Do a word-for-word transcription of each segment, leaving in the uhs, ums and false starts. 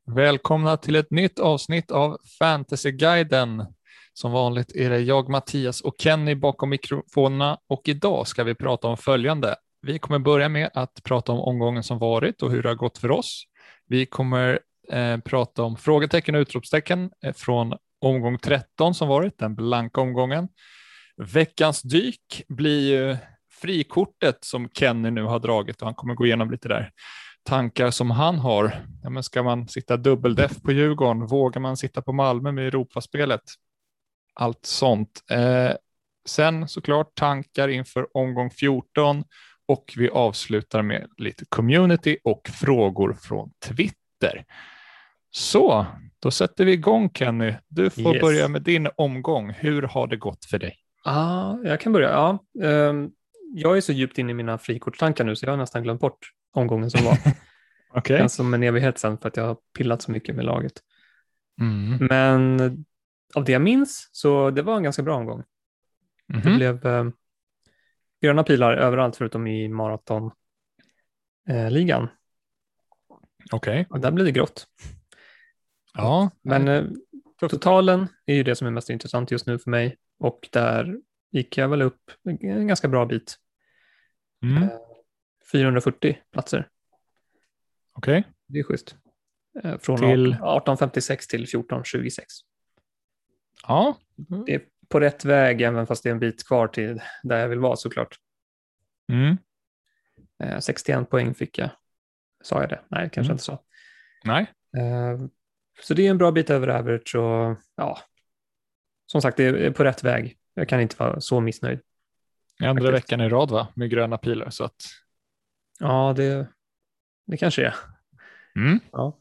Välkomna till ett nytt avsnitt av Fantasyguiden. Som vanligt är det jag, Mattias och Kenny bakom mikrofonerna och idag ska vi prata om följande. Vi kommer börja med att prata om omgången som varit och hur det har gått för oss. Vi kommer eh, prata om frågetecken och utropstecken eh, från omgång tretton som varit, den blanka omgången. Veckans dyk blir ju frikortet som Kenny nu har dragit och han kommer gå igenom lite där. Tankar som han har. Ja, men ska man sitta dubbeldeff på Djurgården? Vågar man sitta på Malmö med Europaspelet? Allt sånt. Eh, sen såklart tankar inför omgång fjorton och vi avslutar med lite community och frågor från Twitter. Så, då sätter vi igång Kenny. Du får Yes. börja med din omgång. Hur har det gått för dig? Ja, ah, jag kan börja. Ja. Um, jag är så djupt inne i mina frikortstankar nu så jag har nästan glömt bort omgången som var. Okej. Okay. Som en evighet sen för att jag har pillat så mycket med laget. Mm. Men av det jag minns så det var en ganska bra omgång. Mm-hmm. Det blev eh, gröna pilar överallt förutom i maratonligan. Eh, Okej. Okay. Och där blev det grått. Ja. Men eh, totalen är ju det som är mest intressant just nu för mig. Och där gick jag väl upp en ganska bra bit. Mm. Eh, fyrahundrafyrtio platser. Okej. Okay. Det är schysst. Eh, från till arton femtiosex till fjorton tjugosex. Ja. Mm. Det är på rätt väg även fast det är en bit kvar till där jag vill vara såklart. Mm. Eh, sextioen poäng fick jag. Sa jag det? Nej, kanske mm. inte så. Nej. Eh, så det är en bra bit över average och ja, som sagt det är på rätt väg. Jag kan inte vara så missnöjd. Andra faktiskt. Veckan i rad va? Med gröna pilar så att... Ja, det, det kanske är. Mm. Ja.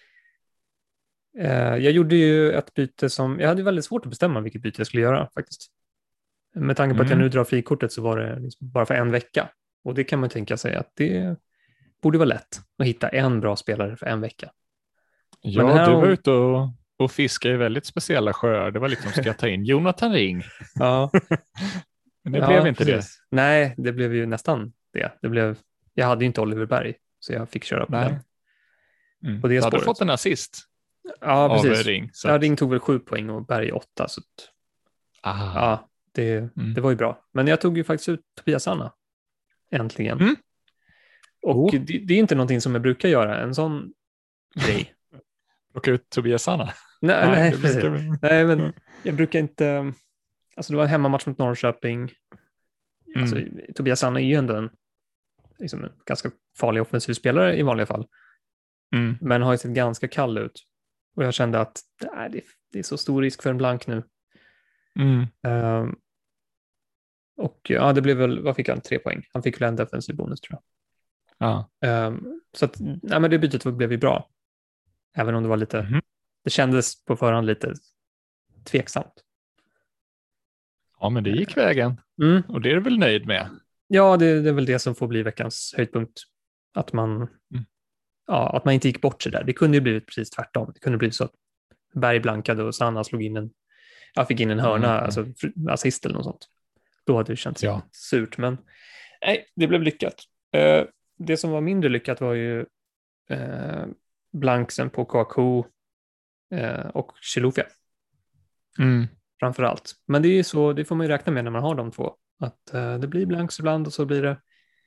Eh, jag gjorde ju ett byte som, jag hade väldigt svårt att bestämma vilket byte jag skulle göra faktiskt. Med tanke på mm. att jag nu drar frikortet så var det liksom bara för en vecka. Och det kan man tänka sig att det borde vara lätt att hitta en bra spelare för en vecka. Ja, här... du var ute och, och fiskade i väldigt speciella sjöar. Det var liksom, ska jag ta in Jonathan Ring? Ja. Men det ja, blev inte precis. det. Nej, det blev ju nästan det. det blev... Jag hade ju inte Oliver Berg, så jag fick köra på Nej. den. Mm. På det du spåret. hade fått en assist. Ja, precis. Ring, så ja, Ring tog väl sju poäng och Berg åtta. Så att... Ja, det, mm. det var ju bra. Men jag tog ju faktiskt ut Tobias Anna. Äntligen. Mm. Och oh. det, det är inte någonting som jag brukar göra. En sån grej. Plocka ut Tobias Anna? Nej, nej, nej, precis. nej, men jag brukar inte... Alltså det var en hemmamatch mot Norrköping. Mm. Alltså, Tobias Anna är ju ändå en, liksom en ganska farlig offensiv spelare i vanliga fall. Mm. Men har ju sett ganska kall ut. Och jag kände att nej, det, det är så stor risk för en blank nu. Mm. Um, och ja, det blev väl, vad fick han? Tre poäng. Han fick väl en defensiv bonus tror jag. Ja. Um, så att, nej men det bytet blev ju bra. Även om det var lite, mm. det kändes på förhand lite tveksamt. Ja, men det gick vägen. Mm. Och det är du väl nöjd med? Ja, det, det är väl det som får bli veckans höjdpunkt. Att man, mm. ja, att man inte gick bort sig där. Det kunde ju blivit precis tvärtom. Det kunde blivit så att Berg blankade och Sanna slog in en, jag fick in en hörna, mm. alltså assist eller något sånt. Då hade det känts ja. surt, men nej, det blev lyckat. Uh, det som var mindre lyckat var ju uh, blanksen på Kouakou uh, och Chilufya. Mm. Framför allt. Men det är så, det får man ju räkna med när man har de två. Att uh, det blir blanks ibland och så blir det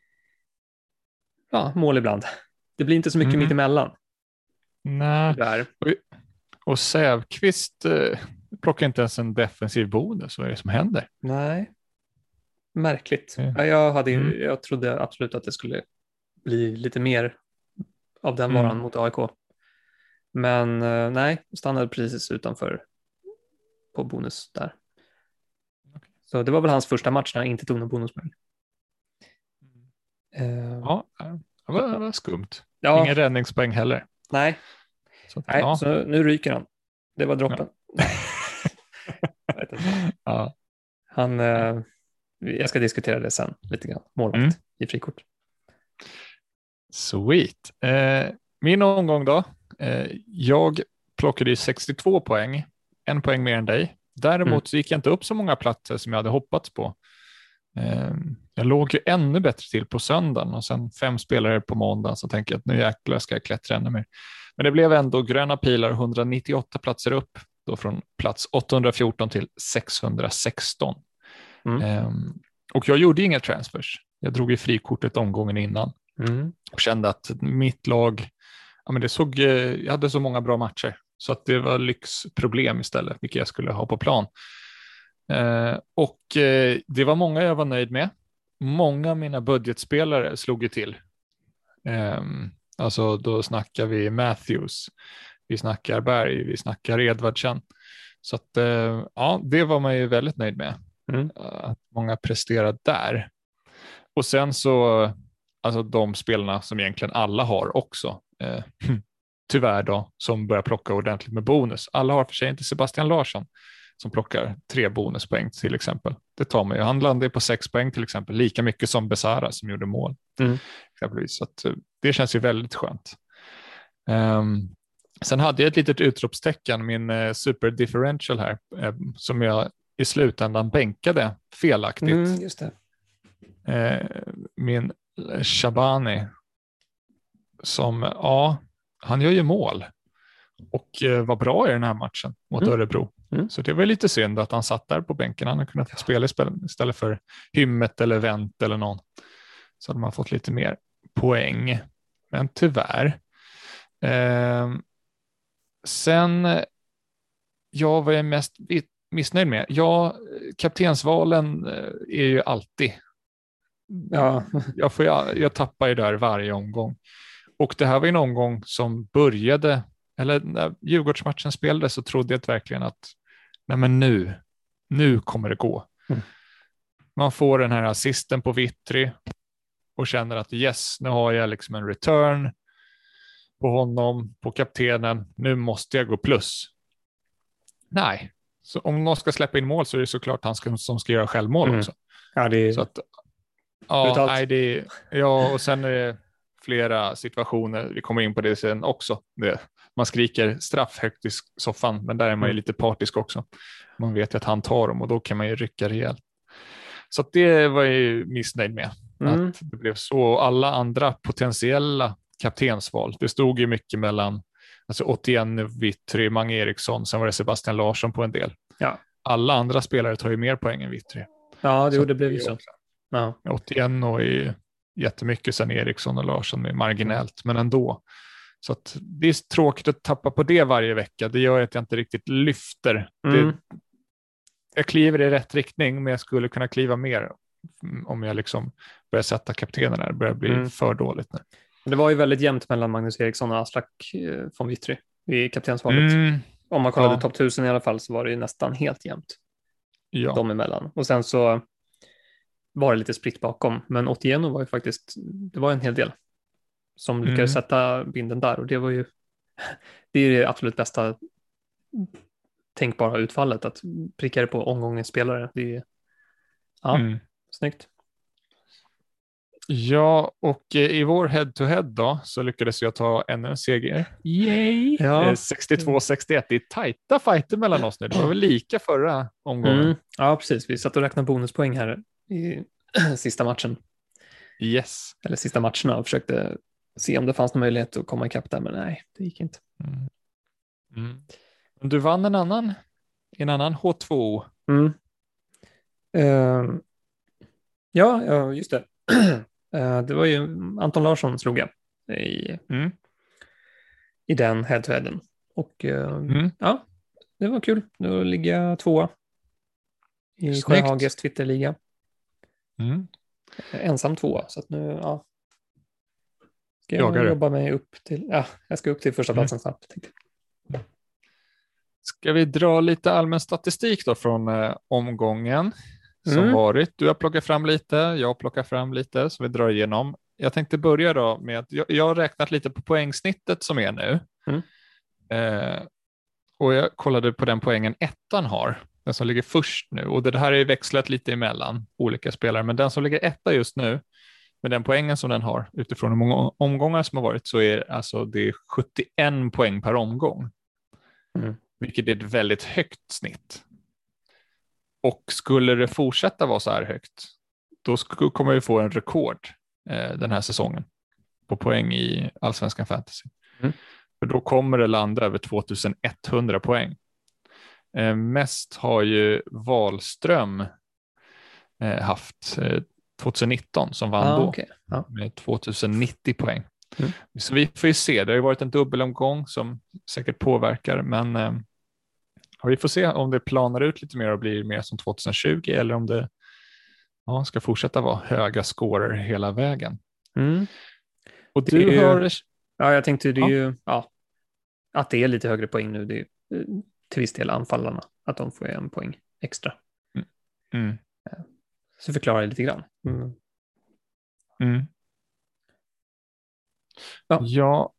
ja, mål ibland. Det blir inte så mycket mm. mitt emellan. Nej. Och, och Sävqvist uh, plockar inte ens en defensiv bonus. Vad är det som händer? Nej. Märkligt. Mm. Jag, hade, jag trodde absolut att det skulle bli lite mer av den varan mm. mot A I K. Men uh, nej, stannade precis utanför på bonus där. Okay. Så det var väl hans första match när han inte tog någon bonuspoäng. Mm. Uh, ja, det var, det var skumt. Ja. Ingen räddningspoäng heller. Nej, så, nej ja. Så nu ryker han. Det var droppen. Ja. jag vet inte. Ja. Han... Uh, Jag ska diskutera det sen lite grann. Målvakt mm. i frikort. Sweet. Eh, min omgång då. Eh, jag plockade ju sextiotvå poäng. En poäng mer än dig. Däremot mm. så gick jag inte upp så många platser som jag hade hoppats på. Eh, jag låg ju ännu bättre till på söndagen och sen fem spelare på måndag, så tänker jag att nu jäklar ska jag klättra ännu mer. Men det blev ändå gröna pilar hundranittioåtta platser upp, då från plats åttahundrafjorton till sexhundrasexton. Mm. Um, och jag gjorde inga transfers. Jag drog i frikortet omgången innan Mm. och kände att mitt lag, ja, men det såg, jag hade så många bra matcher så att det var lyxproblem istället, vilket jag skulle ha på plan. Uh, och uh, det var många jag var nöjd med. Många av mina budgetspelare slog ju till. Um, alltså då snackar vi Matthews, vi snackar Berg, vi snackar Edvardsen. Så att uh, ja, det var man ju väldigt nöjd med. Mm. Att många presterar där. Och sen så, alltså de spelarna som egentligen alla har också, eh, tyvärr då, som börjar plocka ordentligt med bonus. Alla har för sig inte Sebastian Larsson som plockar tre bonuspoäng till exempel. Det tar man ju. Han landade på sex poäng till exempel, lika mycket som Besara som gjorde mål. Mm. Exempelvis. Så att, det känns ju väldigt skönt. Um, sen hade jag ett litet utropstecken, min eh, super differential här, eh, som jag i slutändan bänkade felaktigt. Mm, just det. Eh, min Shabani som, ja, han gör ju mål och eh, var bra i den här matchen mot Mm. Örebro. Mm. Så det var lite synd att han satt där på bänken. Han hade kunnat få spela istället för Hymmet eller Wendt eller någon. Så hade man fått lite mer poäng. Men tyvärr. Eh, sen, jag var jag mest missnöjd med. Ja, kaptensvalen är ju alltid. Ja. Jag, får, jag, jag tappar ju där varje omgång. Och det här var en omgång som började, eller när Djurgårdsmatchen spelades så trodde jag verkligen att nej men nu, nu kommer det gå. Mm. Man får den här assisten på Vittry och känner att yes, nu har jag liksom en return på honom, på kaptenen. Nu måste jag gå plus. Nej, så om någon ska släppa in mål så är det såklart han ska, som ska göra självmål Mm. också. Ja, det är... Så att, ja, nej, det, ja, och sen är det flera situationer, vi kommer in på det sen också. Det, man skriker straff högt i soffan, men där är man ju Mm. lite partisk också. Man vet ju att han tar dem och då kan man ju rycka rejält. Så att det var jag ju missnöjd med. Mm. Att det blev så. Alla andra potentiella kaptensval, det stod ju mycket mellan alltså åttioen, Vittry, Mange Eriksson, sen var det Sebastian Larsson på en del. Ja. Alla andra spelare tar ju mer poäng än Vittry. Ja, det, Så det blev ju så. Ja. åttioen och är jättemycket, sen Eriksson och Larsson med marginellt, men ändå. Så att det är tråkigt att tappa på det varje vecka. Det gör att jag inte riktigt lyfter. Mm. Det, jag kliver i rätt riktning, men jag skulle kunna kliva mer om jag liksom börjar sätta kaptenen här. Det börjar bli Mm. för dåligt nu. Det var ju väldigt jämnt mellan Magnus Eriksson och Aslak eh, von Vittry i kaptensvalet. Mm. Om man kollade Ja. topp tusen i alla fall så var det ju nästan helt jämnt Ja. dem emellan. Och sen så var det lite spritt bakom, men åttioen var ju faktiskt, det var en hel del som lyckades Mm. sätta binden där, och det var ju det är det absolut bästa tänkbara utfallet, att pricka det på omgångens spelare. Det är ja, Mm. snyggt. Ja, och eh, i vår head-to-head då så lyckades jag ta ännu en seger. Yay! Ja. Eh, sextiotvå sextioett. Det är tajta fighter mellan oss nu. Det var väl lika förra omgången. Mm. Ja, precis. Vi satt och räknade bonuspoäng här i sista matchen, Yes. eller sista matcherna, och försökte se om det fanns någon möjlighet att komma ikapp där, men nej, det gick inte. Mm. Mm. Du vann en annan, en annan H två. Mm. Uh, ja, ja, just det. uh, det var ju Anton Larsson slog jag i, Mm. i den head-to-headen. Och uh, Mm. ja, det var kul. Nu ligger jag tvåa i Snyggt. Sjöhages Twitterliga. Mm. Ensam tvåa, så att nu, ja. Ska Jagar jag du? jobba mig upp till, ja, jag ska upp till första platsen snabbt. Tänkte jag. Ska vi dra lite allmän statistik då från eh, omgången som Mm. varit? Du har plockat fram lite, jag plockar fram lite, så vi drar igenom. Jag tänkte börja då med att jag, jag har räknat lite på poängsnittet som är nu. Mm. Eh, och jag kollade på den poängen ettan har, den som ligger först nu. Och det här är växlat lite emellan olika spelare, men den som ligger etta just nu, med den poängen som den har utifrån hur många omgångar som har varit, så är alltså det är sjuttioen poäng per omgång. Mm. Vilket är ett väldigt högt snitt. Och skulle det fortsätta vara så här högt, då sk- kommer vi få en rekord eh, den här säsongen på poäng i Allsvenskan Fantasy. Mm. För då kommer det landa över tvåtusenetthundra poäng. Eh, mest har ju Wahlström eh, haft eh, tjugonitton som vann Ah, då okay. Ja. med tvåtusennittio poäng. Mm. Så vi får ju se, det har ju varit en dubbelomgång som säkert påverkar, men eh, vi får se om det planar ut lite mer och blir mer som tjugohundratjugo eller om det ja, ska fortsätta vara höga scorer hela vägen. Mm. Och Det du är ju, har... ja, jag tänkte det är Ja. ju, ja, att det är lite högre poäng nu, det är ju, eh, till viss del anfallarna, att de får en poäng extra. Mm. Mm. Så förklarar jag lite grann. Mm. Mm. Ja. Ja.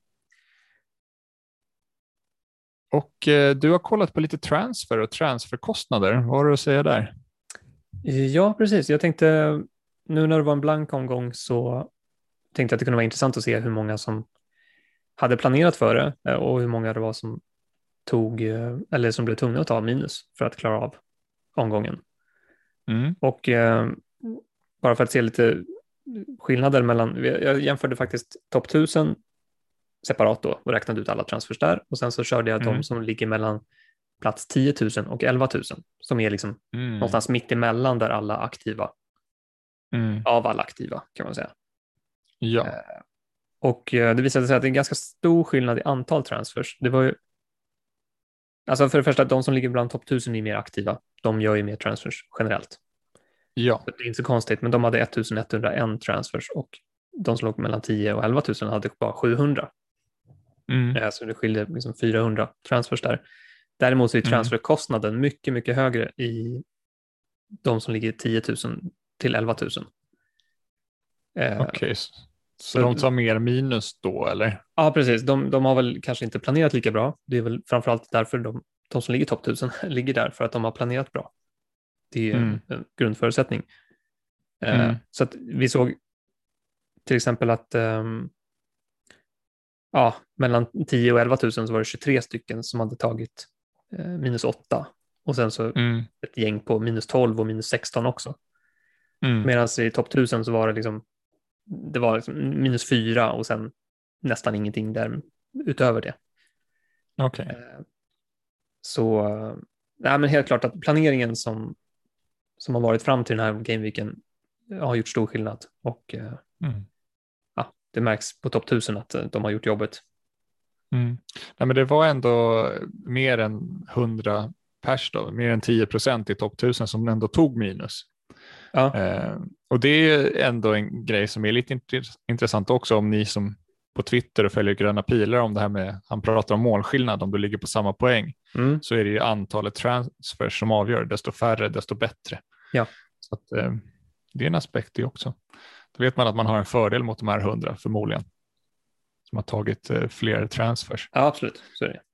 Och eh, du har kollat på lite transfer och transferkostnader. Vad har du att säga där? Ja, precis. Jag tänkte, nu när det var en blank omgång så tänkte jag att det kunde vara intressant att se hur många som hade planerat för det eh, och hur många det var som tog, eh, eller som blev tvungna att ta minus för att klara av omgången. Mm. Och eh, bara för att se lite skillnader mellan, jag jämförde faktiskt topp tusen separat då och räknade ut alla transfers där och sen så körde jag Mm. de som ligger mellan plats tio tusen och elva tusen som är liksom Mm. någonstans mitt emellan där alla aktiva, Mm. av alla aktiva kan man säga. Ja. Eh, och eh, det visade sig att det är en ganska stor skillnad i antal transfers. Det var ju, alltså för det första, de som ligger bland topp tusen är mer aktiva. De gör ju mer transfers generellt. Ja. Så det är inte så konstigt, men de hade ettusenetthundraen transfers och de som låg mellan tio och elva tusen hade bara sjuhundra. Mm. Eh, så det skiljer liksom fyrahundra transfers där. Däremot så är transferkostnaden mycket, mycket högre i de som ligger tio tusen till elva tusen. Eh, Okej, okay. så, så de tar mer minus då, eller? Ja, precis. De, de har väl kanske inte planerat lika bra. Det är väl framförallt därför de, de som ligger topp tusen ligger där, för att de har planerat bra. Det är Mm. en, en grundförutsättning. Eh, Mm. så att vi såg till exempel att um, ja, mellan tio och elva tusen så var det tjugotre stycken som hade tagit eh, minus åtta och sen så Mm. ett gäng på minus tolv och minus sexton också. Mm. Medan i topp tusen så var det liksom det var liksom minus fyra och sen nästan ingenting där utöver det. Okej. Okay. Så nej, men helt klart att planeringen som, som har varit fram till den här gameweeken har gjort stor skillnad och mm. ja, det märks på topp tusen att de har gjort jobbet. Mm. Nej, men det var ändå mer än hundra pers då, mer än tio procent i topp tusen som ändå tog minus. Ja. Eh, och det är ändå en grej som är lite int- intressant också om ni som på Twitter och följer gröna pilar om det här med, han pratar om målskillnad, om du ligger på samma poäng Mm. så är det ju antalet transfers som avgör, desto färre desto bättre. Ja. Så att, eh, det är en aspekt det också. Då vet man att man har en fördel mot de här hundra förmodligen som har tagit eh, fler transfers. Ja, absolut, så är det.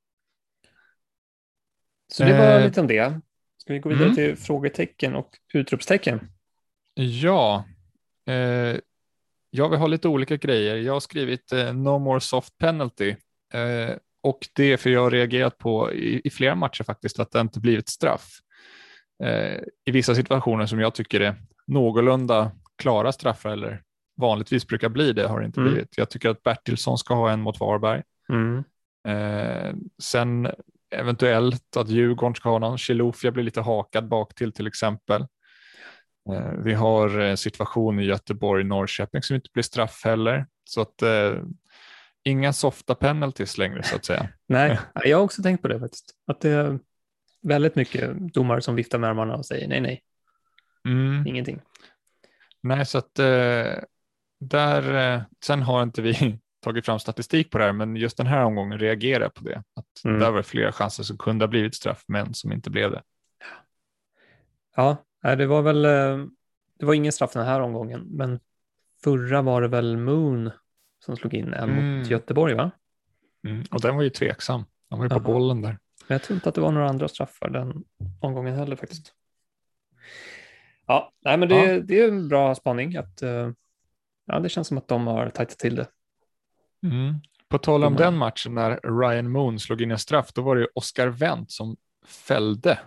Så det var eh, lite om det. Ska vi gå vidare mm. till frågetecken och utropstecken? Ja, eh, jag vill ha lite olika grejer. Jag har skrivit eh, no more soft penalty eh, och det är för jag har reagerat på i, i flera matcher faktiskt att det inte blivit straff. Eh, I vissa situationer som jag tycker är någorlunda klara straffar eller vanligtvis brukar bli det har det inte Mm. blivit. Jag tycker att Bertilsson ska ha en mot Varberg. Mm. Eh, sen eventuellt att Djurgården ska ha någon. Chilufya blir lite hakad bak till till exempel. Eh, vi har eh, situation i Göteborg, Norrköping som inte blir straff heller. Så att eh, inga softa penalties längre så att säga. Nej, jag har också tänkt på det faktiskt. Att det är väldigt mycket domare som viftar med armarna och säger nej, nej, Mm. ingenting. Nej, så att eh, där, eh, sen har inte vi tagit fram statistik på det här, men just den här omgången reagerar jag på det. Att Mm. där var flera chanser som kunde ha blivit straff, men som inte blev det. Ja, det var väl det var ingen straff den här omgången, men förra var det väl Moon som slog in en Mm. mot Göteborg, va? Mm. Och den var ju tveksam. Han var ju på Aha. bollen där. Men jag tror inte att det var några andra straffar den omgången heller faktiskt. Ja, nej, men det, Ja. det är en bra spaning. Att, uh, ja, det känns som att de har tajtat till det. Mm. På tal om Mm. den matchen när Ryan Moon slog in en straff, då var det ju Oscar Wendt som fällde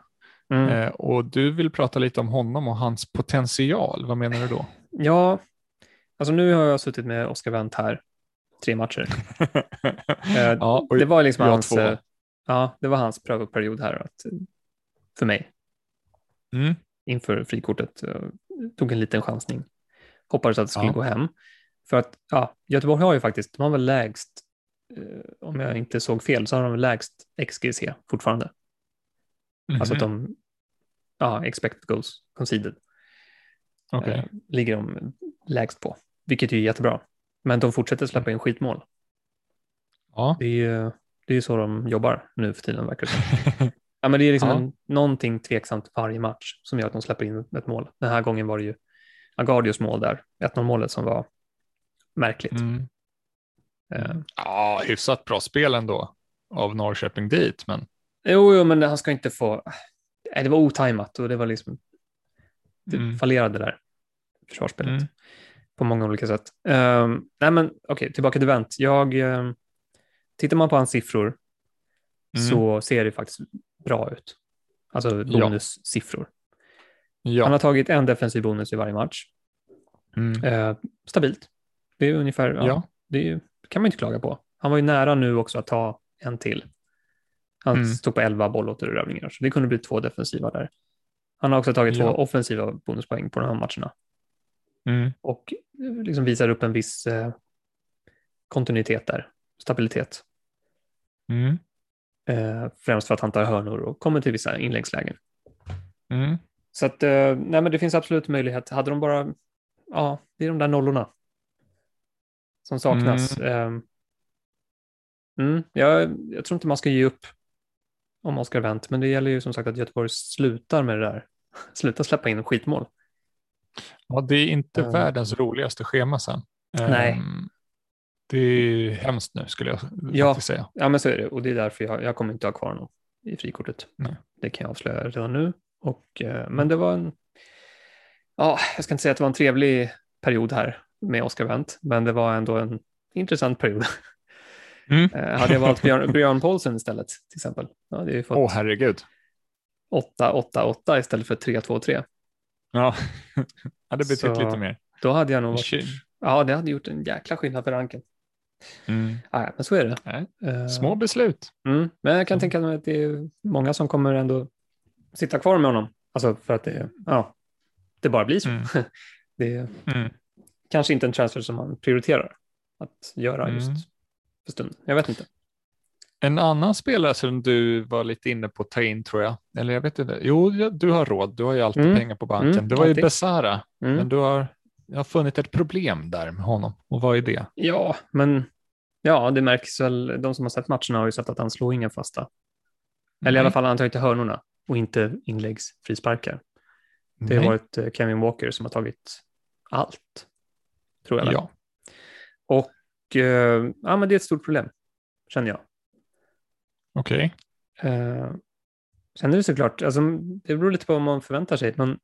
Mm. Eh, och du vill prata lite om honom och hans potential. Vad menar du då? Ja, alltså nu har jag suttit med Oscar Wendt här tre matcher. Eh, Ja, och det var liksom jag hans, två. eh, ja, det var hans prövoperiod här att, för mig Mm. inför frikortet. Eh, tog en liten chansning. Hoppades att det skulle Ja. gå hem. För att ja, Göteborg har ju faktiskt, de har väl lägst, eh, om jag inte såg fel, så har de väl lägst X G C fortfarande. Mhm. Alltså att de, ja, expected goals conceded. Okej. Eh, ligger de lägst på, vilket är jättebra. Men de fortsätter släppa in skitmål. Ja. Det är ju det är så de jobbar nu för tiden, verkar det som. Ja, men det är liksom Ja. en, någonting tveksamt varje match som gör att de släpper in ett mål. Den här gången var det ju Agardios mål där, ett noll-målet som var märkligt. Mm. Eh, Mm. Ja, hyfsat bra spel ändå av Norrköping dit, men jo, jo, men han ska inte få... Nej, det var otajmat och det var liksom... Det mm. fallerade där, försvarsspelet. Mm. På många olika sätt. Um, nej, men okej, okay, tillbaka till Wendt. Jag... Um, tittar man på hans siffror Mm. så ser det faktiskt bra ut. Alltså bonussiffror. Ja. Han har tagit en defensiv bonus i varje match. Mm. Uh, stabilt. Det är ungefär... Ja, Ja. det är, kan man inte klaga på. Han var ju nära nu också att ta en till. Han Mm. stod på elva bollåtererövringar, så det kunde bli två defensiva där. Han har också tagit Ja. två offensiva bonuspoäng på de här matcherna. Mm. Och liksom visar upp en viss eh, kontinuitet där, stabilitet. Mm. Eh, främst för att han tar hörnor och kommer till vissa inläggslägen. Mm. Så att, eh, nej men det finns absolut möjlighet. Hade de bara, ja, det är de där nollorna som saknas. Mm. Eh, mm, jag, jag tror inte man ska ge upp om Oscar Wendt, men det gäller ju som sagt att Göteborg slutar med det där. Slutar släppa in skitmål. Ja, det är inte Um, världens roligaste schema sen. Nej. Um, det är hemskt nu skulle jag ja, faktiskt säga. Ja, men så är det. Och det är därför jag, jag kommer inte ha kvar honom i frikortet. Nej. Det kan jag avslöja redan nu. Och, eh, men det var en, ja, jag ska inte säga att det var en trevlig period här med Oscar Wendt, men det var ändå en intressant period. Mm. eh, hade jag valt Björn, Björn Paulsen istället, till exempel. Ja, det är ju fått Åh, herregud. åtta åtta åtta istället för tre två tre. Ja, hade betytt Så lite mer. Då hade jag nog varit, Shit. ja, det hade gjort en jäkla skillnad för ranken. Mm. Ja, men så är det. Nej. Eh, Små beslut. Mm, men jag kan Så. tänka mig att det är många som kommer ändå sitta kvar med honom. Alltså för att det, ja, det bara blir så. Mm. Det är Mm. kanske inte en transfer som man prioriterar att göra just Mm. för stunden. Jag vet inte. En annan spelare som du var lite inne på att ta in tror jag, eller jag vet inte, jo du har råd, du har ju alltid Mm. pengar på banken. Mm, det var alltid. ju Besara, Mm. men du har, jag har funnit ett problem där med honom. Och vad är det? Ja, men ja, det märks väl. De som har sett matcherna har ju sett att han slår inga fasta. Eller i alla fall han tar inte hörnorna och inte inläggsfrisparkar. Det har Nej. varit eh, Kevin Walker som har tagit allt, tror jag väl. Ja. Och eh, ja, men det är ett stort problem, känner jag. Okej. Eh, sen är det såklart, alltså, det beror lite på vad man förväntar sig, men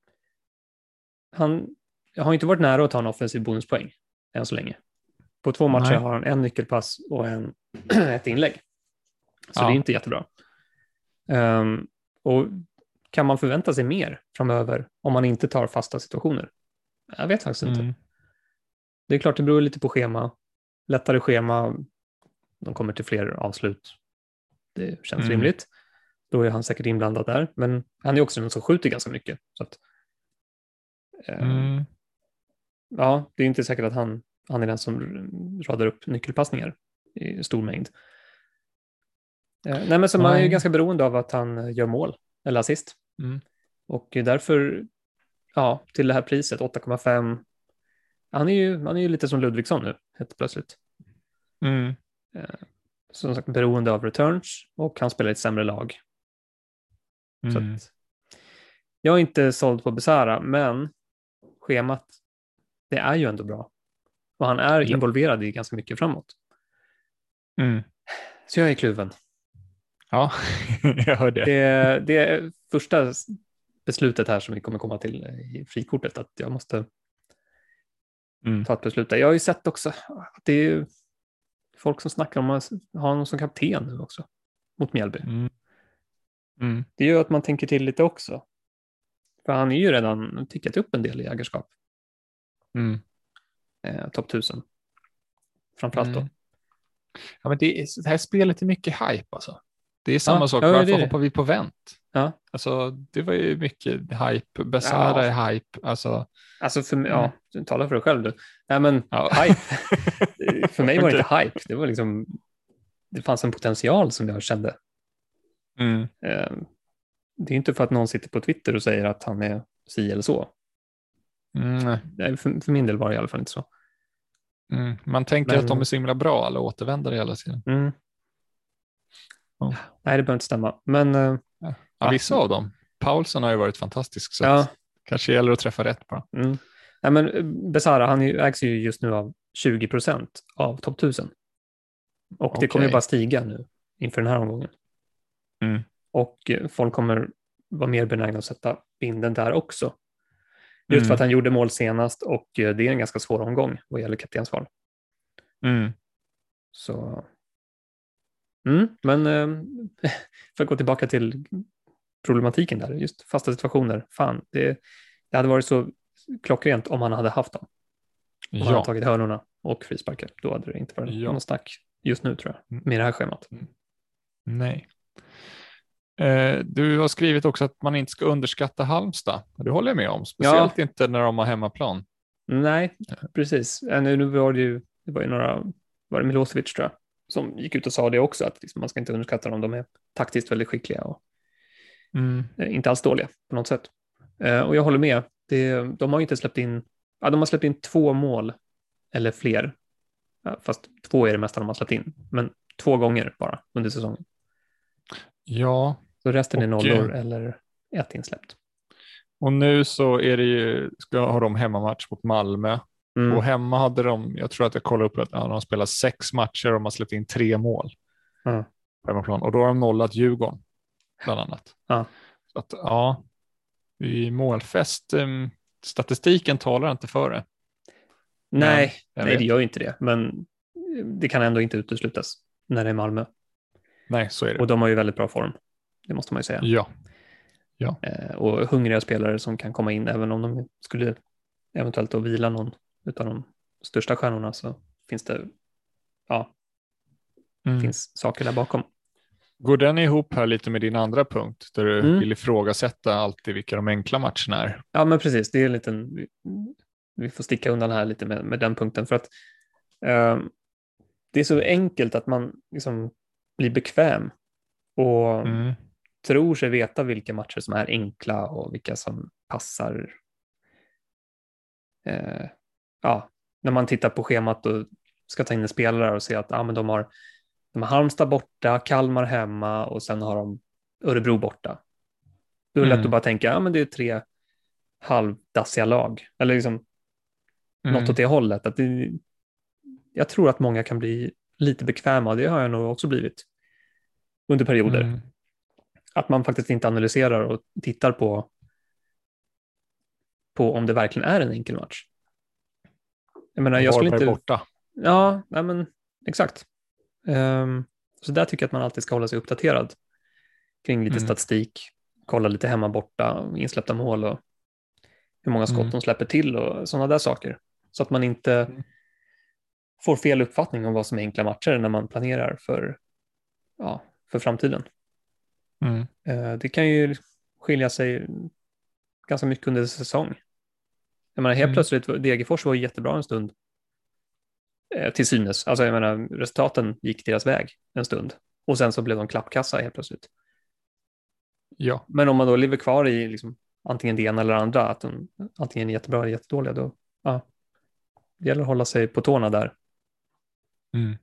han jag har inte varit nära att ta en offensiv bonuspoäng än så länge. På två matcher Nej. har han en nyckelpass och en, ett inlägg. Så Ja. det är inte jättebra. Um, och kan man förvänta sig mer framöver om man inte tar fasta situationer? Jag vet faktiskt inte. Mm. Det är klart det beror lite på schema. Lättare schema, de kommer till fler avslut. Det känns Mm. rimligt. Då är han säkert inblandad där. Men han är också den som skjuter ganska mycket. Så att, eh, Mm. ja, det är inte säkert att han, han är den som radar upp nyckelpassningar i stor mängd. Eh, nej, men så man är ju Nej. ganska beroende av att han gör mål eller assist. Mm. Och därför, ja, till det här priset, åtta komma fem. Han är ju, han är ju lite som Ludvigsson nu, helt plötsligt. Mm. Eh, som sagt, beroende av returns och han spelar i ett sämre lag. Så Mm. att, jag är inte såld på Besara, men schemat, det är ju ändå bra. Och han är Ja. involverad i ganska mycket framåt. Mm. Så jag är kluven. Ja, jag hör det. Det, det är första beslutet här som vi kommer komma till i frikortet, att jag måste Mm. ta ett beslut där. Jag har ju sett också att det är folk som snackar om att ha honom som kapten nu också mot Mjällby. Mm. Mm. Det gör att man tänker till lite också. För han är ju redan tickat upp en del i ägarskap. Mm. Eh, topp tusen. Framförallt då. Mm. Ja, men det, är, det här spelet är mycket hype alltså. Det är samma Ja, sak, ja, det är varför det. hoppar vi på vänt? Ja. Alltså, det var ju mycket hype. Besara Ja. är hype. Alltså, Alltså, för mig, mm. ja, du talar för dig själv du. Nej, men ja. hype. För mig var det Okay. inte hype. Det var liksom, det fanns en potential som jag kände. Mm. Eh, det är inte för att någon sitter på Twitter och säger att han är si eller så. Mm. Nej, för, för min del var det i alla fall inte så. Mm. Man tänker Men, att de är så himla bra, alla återvändare hela tiden. Mm. Oh. Nej, det behöver inte stämma. Men, uh, ja. Ja, vissa av dem. Paulsson har ju varit fantastisk, så ja. kanske gäller att träffa rätt bara. Mm. Nej, men Besara, han ägs ju just nu av tjugo procent av topp tusen. Och det okay. kommer ju bara stiga nu inför den här omgången. Mm. Och folk kommer vara mer benägna att sätta binden där också. Just mm. för att han gjorde mål senast och det är en ganska svår omgång vad gäller kaptensval. Mm. Så... Mm, men för att gå tillbaka till problematiken där, just fasta situationer. Fan, det, det hade varit så klockrent om han hade haft dem. Om ja. han hade tagit hörnorna och frisparkar. Då hade det inte varit ja. någon snack just nu, tror jag, med det här schemat. Mm. Nej. Eh, du har skrivit också att man inte ska underskatta Halmstad. Det håller jag med om. Speciellt ja. inte när de har hemmaplan. Nej, precis. Nu, nu var det ju, det var ju några, var det Milosevic tror jag, som gick ut och sa det också, att liksom, man ska inte underskatta dem. De är taktiskt väldigt skickliga och mm. inte alls dåliga på något sätt. Eh, och jag håller med. Det, de har ju inte släppt in, ja, de har släppt in två mål eller fler. Ja, fast två är det mesta de har släppt in, men två gånger bara under säsongen. Ja. Så resten och, är nollor eller ett insläppt. Och nu så är det ju, ska ha de hemmamatch mot Malmö. Mm. Och hemma hade de, jag tror att jag kollade upp att ja, de har spelat sex matcher och de har släppt in tre mål. Mm. På hemmaplan. Och då har de nollat Djurgården bland annat. Ja. Så att ja, i målfest, um, statistiken talar inte för det. Nej, nej det gör ju inte det. Men det kan ändå inte uteslutas när det är Malmö. Nej, så är det. Och de har ju väldigt bra form. Det måste man ju säga. Ja. ja. Eh, och hungriga spelare som kan komma in, även om de skulle eventuellt då vila någon av de största stjärnorna, så finns det ja, mm. finns saker där bakom. Går den ihop här lite med din andra punkt där du mm. vill ifrågasätta alltid vilka de enkla matcherna är? Ja, men precis. Det är en liten, vi får sticka undan här lite med, med den punkten, för att eh, det är så enkelt att man liksom blir bekväm och mm. tror sig veta vilka matcher som är enkla och vilka som passar. Eh, ja, när man tittar på schemat och ska ta in en spelare och se att ah, men de har de har Halmstad borta, Kalmar hemma och sen har de Örebro borta. Då är det mm. lätt att bara tänka, ja men det är tre halvdassiga lag. Eller liksom mm. något åt det hållet. Att det, jag tror att många kan bli lite bekväma, det har jag nog också blivit under perioder. Mm. Att man faktiskt inte analyserar och tittar på, på om det verkligen är en enkel match. Jag menar, jag skulle inte... borta. Ja, nej men exakt. Um, så där tycker jag att man alltid ska hålla sig uppdaterad kring lite mm. statistik, kolla lite hemma borta, insläppta mål och hur många skott mm. de släpper till och sådana där saker. Så att man inte mm. får fel uppfattning om vad som är enkla matcher när man planerar för, ja, för framtiden. Mm. Uh, det kan ju skilja sig ganska mycket under säsong. Jag menar, helt mm. plötsligt, Degerfors var jättebra en stund till synes. Alltså jag menar, resultaten gick deras väg en stund och sen så blev de klappkassa helt plötsligt. Ja. Men om man då lever kvar i liksom, antingen det ena eller andra, att de antingen är jättebra eller jättedåliga, då ja, det gäller att hålla sig på tårna där. Mm.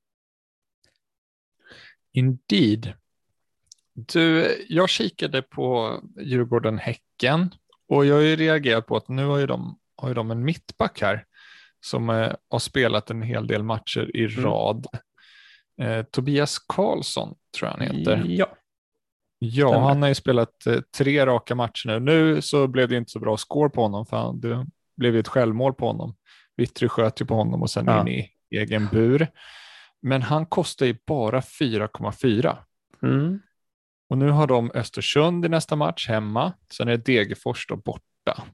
Indeed. Du, jag kikade på Djurgården-Häcken och jag har ju reagerat på att nu har ju de, har ju de en mittback här som eh, har spelat en hel del matcher i mm. rad. Eh, Tobias Karlsson tror jag han heter. Ja. Ja, Stämmer. Han har ju spelat eh, tre raka matcher nu. Nu så blev det inte så bra score på honom, för han, det blev ju ett självmål på honom. Vittry sköt ju på honom och sen ja. in i egen bur. Men han kostar ju bara fyra komma fyra. Mm. Och nu har de Östersund i nästa match hemma. Sen är det Degerfors då borta.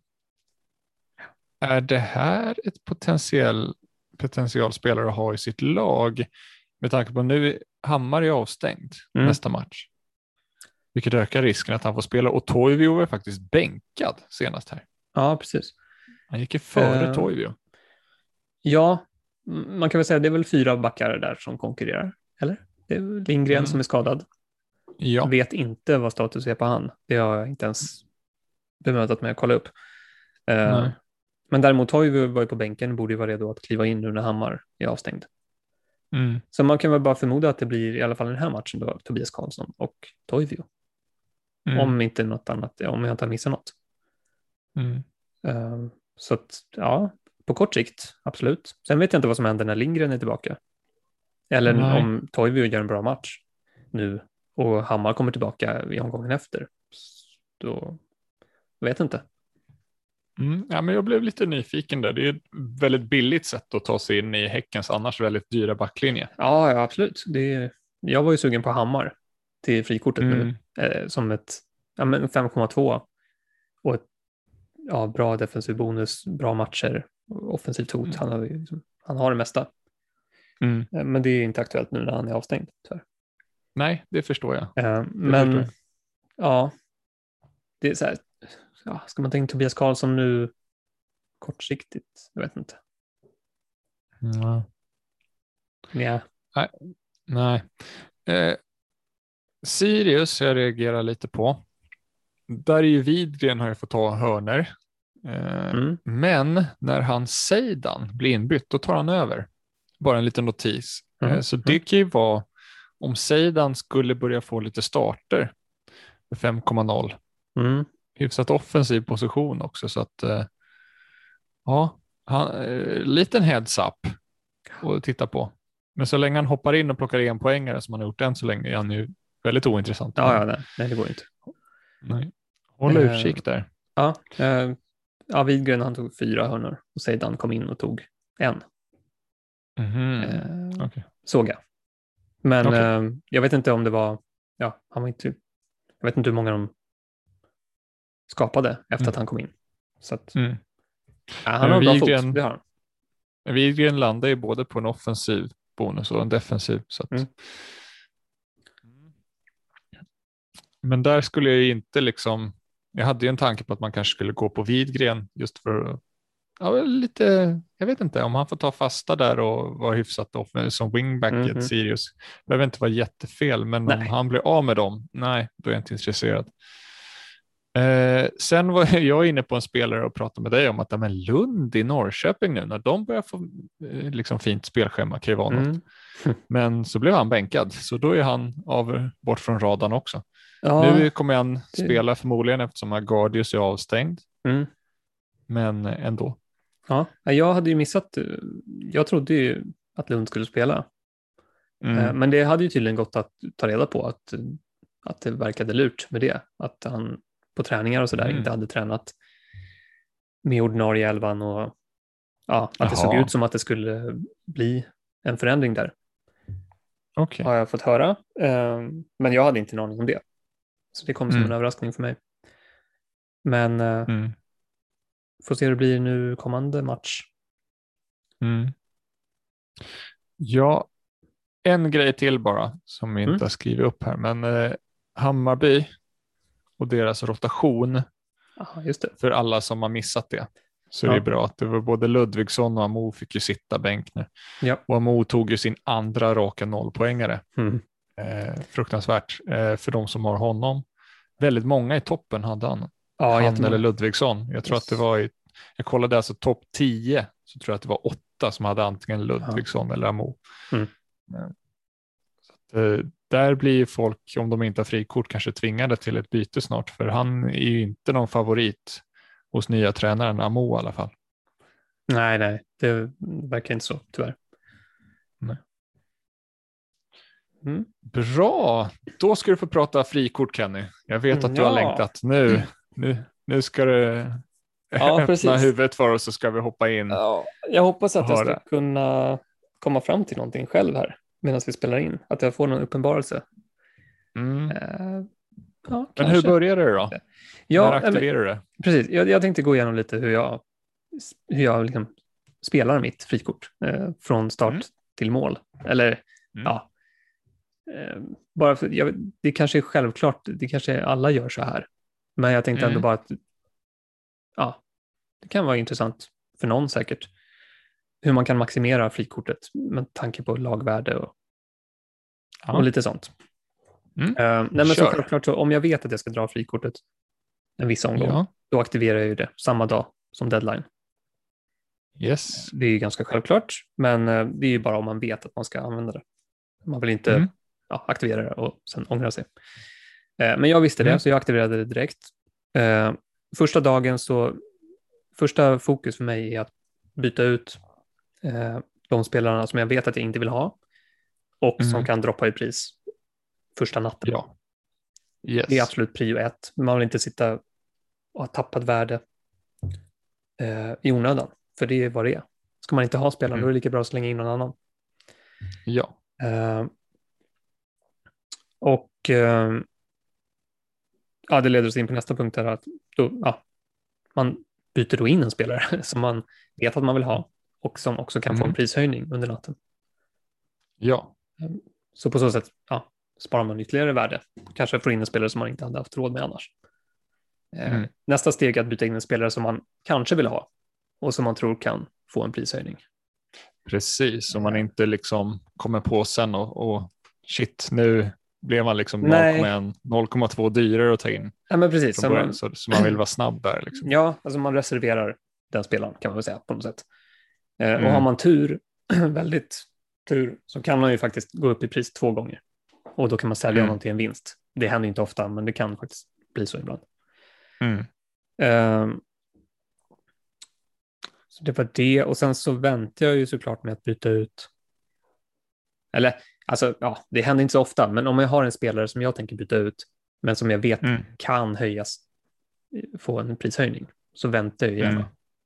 Är det här ett potentiell, potentiell spelare att ha i sitt lag? Med tanke på att nu Hammar är avstängd Mm. nästa match. Vilket ökar risken att han får spela. Och Toivio var faktiskt bänkad senast här. Ja, precis. Han gick ju före Uh, Toivio. Ja, man kan väl säga att det är väl fyra backar där som konkurrerar. Eller? Det är Lindgren Mm. som är skadad. Ja. Vet inte vad status är på han. Det har jag inte ens bemötat med att kolla upp. Uh, Nej. men däremot har vi varit på bänken, borde ju vara redo att kliva in nu när Hammar är avstängd. Mm. Så man kan väl bara förmoda att det blir i alla fall den här matchen då Tobias Karlsson och Toivio. Mm. Om inte något annat, om jag inte har missat något. Mm. Uh, så att, ja, på kort sikt, absolut. Sen vet jag inte vad som händer när Lindgren är tillbaka. Eller Nej. om Toivio gör en bra match nu och Hammar kommer tillbaka i omgången efter. Då vet jag inte. Mm. Ja, men jag blev lite nyfiken där. Det är ett väldigt billigt sätt att ta sig in i Häckens annars väldigt dyra backlinje. Ja, ja absolut. Det är, jag var ju sugen på Hammar till frikortet Mm. nu. Eh, som ett ja, men fem komma två och ett ja, bra defensiv bonus, bra matcher, offensivt hot. Mm. Han, har, ju liksom, han har det mesta. Mm. Eh, men det är inte aktuellt nu när han är avstängd. Tyvärr. Nej, det förstår jag. Eh, Det men förstår jag. ja, det är så här, ja, ska man tänka Tobias Karlsson nu kortsiktigt? Jag vet inte. Mm. Ja. Nej. Nej. Eh, Sirius jag reagerar lite på. Där är ju Widgren har ju fått ta hörner. Eh, Mm. Men när han Seidan blir inbytt då tar han över. Bara en liten notis. Mm. Eh, så det kan ju vara om Seidan skulle börja få lite starter med fem komma noll. Mm. Hyfsat offensiv position också så att eh, ja, han, eh, liten heads up att titta på. Men så länge han hoppar in och plockar en poängare som han har gjort än så länge är han ju väldigt ointressant. Ja, ja nej, nej, det går inte. Nej. Håll Eh, utkik där. Ja, eh, ja, Widgren han tog fyra hörnor och Seidan kom in och tog en. Mhm. Eh, Okej. såg jag. Men Okej. eh, jag vet inte om det var, ja, han var inte, jag vet inte hur många de skapade efter Mm. att han kom in. Så att, Mm. ja, han har Men bra Widgren- fot, det har han. Widgren landar ju både på en offensiv bonus och en defensiv. Så att... Mm. Men där skulle jag inte liksom, jag hade ju en tanke på att man kanske skulle gå på Widgren just för ja, lite, jag vet inte om han får ta fasta där och vara hyfsat off- som wingback i Mhm. ett Sirius. Det behöver inte vara jättefel, men om Nej. han blir av med dem, nej, då är jag inte intresserad. Eh, sen var jag inne på en spelare och pratade med dig om att ja, men Lund i Norrköping nu, när de börjar få eh, liksom fint spelschema kan ju vara något. Mm. Men så blev han bänkad, så då är han av, bort från radarn också. Ja, Nu kommer han spela förmodligen eftersom Agardius är avstängd, mm. men ändå. Ja, jag hade ju missat, eh, jag trodde ju att Lund skulle spela. Mm. Eh, Men det hade ju tydligen gått att ta reda på att, att det verkade lurt med det. Att han på träningar och sådär Mm. inte hade tränat med ordinarie elvan och ja, att Jaha. det såg ut som att det skulle bli en förändring där. Okej. Har jag fått höra. Eh, Men jag hade inte en aning om det. Så det kom som Mm. en överraskning för mig. Men eh, Mm. får se hur det blir nu kommande match. Mm. Ja, en grej till bara som vi inte Mm. har skrivit upp här, men eh, Hammarby och deras rotation Ja, just det. för alla som har missat det. Så Ja. det är bra att det var både Ludvigsson och Amo fick ju sitta bänk nu. Ja. Och Amo tog ju sin andra raka nollpoängare. Mm. Eh, fruktansvärt eh, för de som har honom. Väldigt många i toppen hade han. Ja, han jättemånga. eller Ludvigsson. Jag tror Yes. att det var i, jag kollade alltså topp tio, så tror jag att det var åtta som hade antingen Ludvigsson eller Amo. Mm. Eh, Så att, eh, där blir folk, om de inte har frikort, kanske tvingade till ett byte snart, för han är ju inte någon favorit hos nya tränaren Amo i alla fall. Nej, nej, det verkar inte så, tyvärr. Nej. Mm. Bra, då ska du få prata frikort, Kenny. Jag vet att du har Ja. längtat. Nu, nu, nu ska du Ja, öppna precis. huvudet för oss, så ska vi hoppa in. Ja, jag hoppas att jag Har ska det. kunna komma fram till någonting själv här medan vi spelar in. Att jag får någon uppenbarelse. Mm. Eh, Ja, Men kanske. hur började det då? Ja, När aktiverar du det? Precis. Jag, jag tänkte gå igenom lite hur jag, hur jag liksom spelar mitt frikort eh, från start Mm. till mål. Eller Mm. ja, eh, bara för, jag, det kanske är självklart, det kanske alla gör så här. Men jag tänkte Mm. ändå bara att ja, det kan vara intressant för någon säkert. Hur man kan maximera frikortet med tanke på lagvärde och, Ja. och lite sånt. Mm. Uh, nej, men så Kör. självklart så om jag vet att jag ska dra frikortet en viss omgång, Ja. då aktiverar jag ju det samma dag som deadline. Yes. Det är ju ganska självklart, men uh, det är ju bara om man vet att man ska använda det. Man vill inte Mm. ja, aktivera det och sen ångra sig. Uh, men jag visste Mm. det, så jag aktiverade det direkt. Uh, första dagen så, första fokus för mig är att byta ut uh, de spelarna som jag vet att jag inte vill ha och Mm. som kan droppa i pris första natten. Ja. Yes. Det är absolut prio ett. Man vill inte sitta och ha tappat värde eh, i onödan, för det är vad det är. Ska man inte ha spelaren, Mm. då är det lika bra att slänga in någon annan. Ja. Eh, och eh, ja, det leder oss in på nästa punkt här, att då, ja, man byter då in en spelare som man vet att man vill ha och som också kan Mm. få en prishöjning under natten. Ja. Så på så sätt ja, sparar man ytterligare värde. Kanske får in en spelare som man inte hade haft råd med annars. Eh, Mm. Nästa steg är att byta in en spelare som man kanske vill ha och som man tror kan få en prishöjning. Precis, så man inte liksom kommer på sen och, och shit, nu blev man liksom Nej. noll komma ett, noll komma två dyrare att ta in. Ja, men precis. Från Så början, man, så, så man vill vara snabb där. Liksom. ja, alltså man reserverar den spelaren kan man väl säga på något sätt. Eh, Mm. Och har man tur, väldigt tur, så kan man ju faktiskt gå upp i pris två gånger. Och då kan man sälja Mm. honom till en vinst. Det händer inte ofta, men det kan faktiskt bli så ibland. Mm. Eh, så det var det. Och sen så väntar jag ju såklart med att byta ut. Eller, alltså, ja, det händer inte så ofta. Men om jag har en spelare som jag tänker byta ut, men som jag vet Mm. kan höjas, få en prishöjning, så väntar jag gärna. Mm.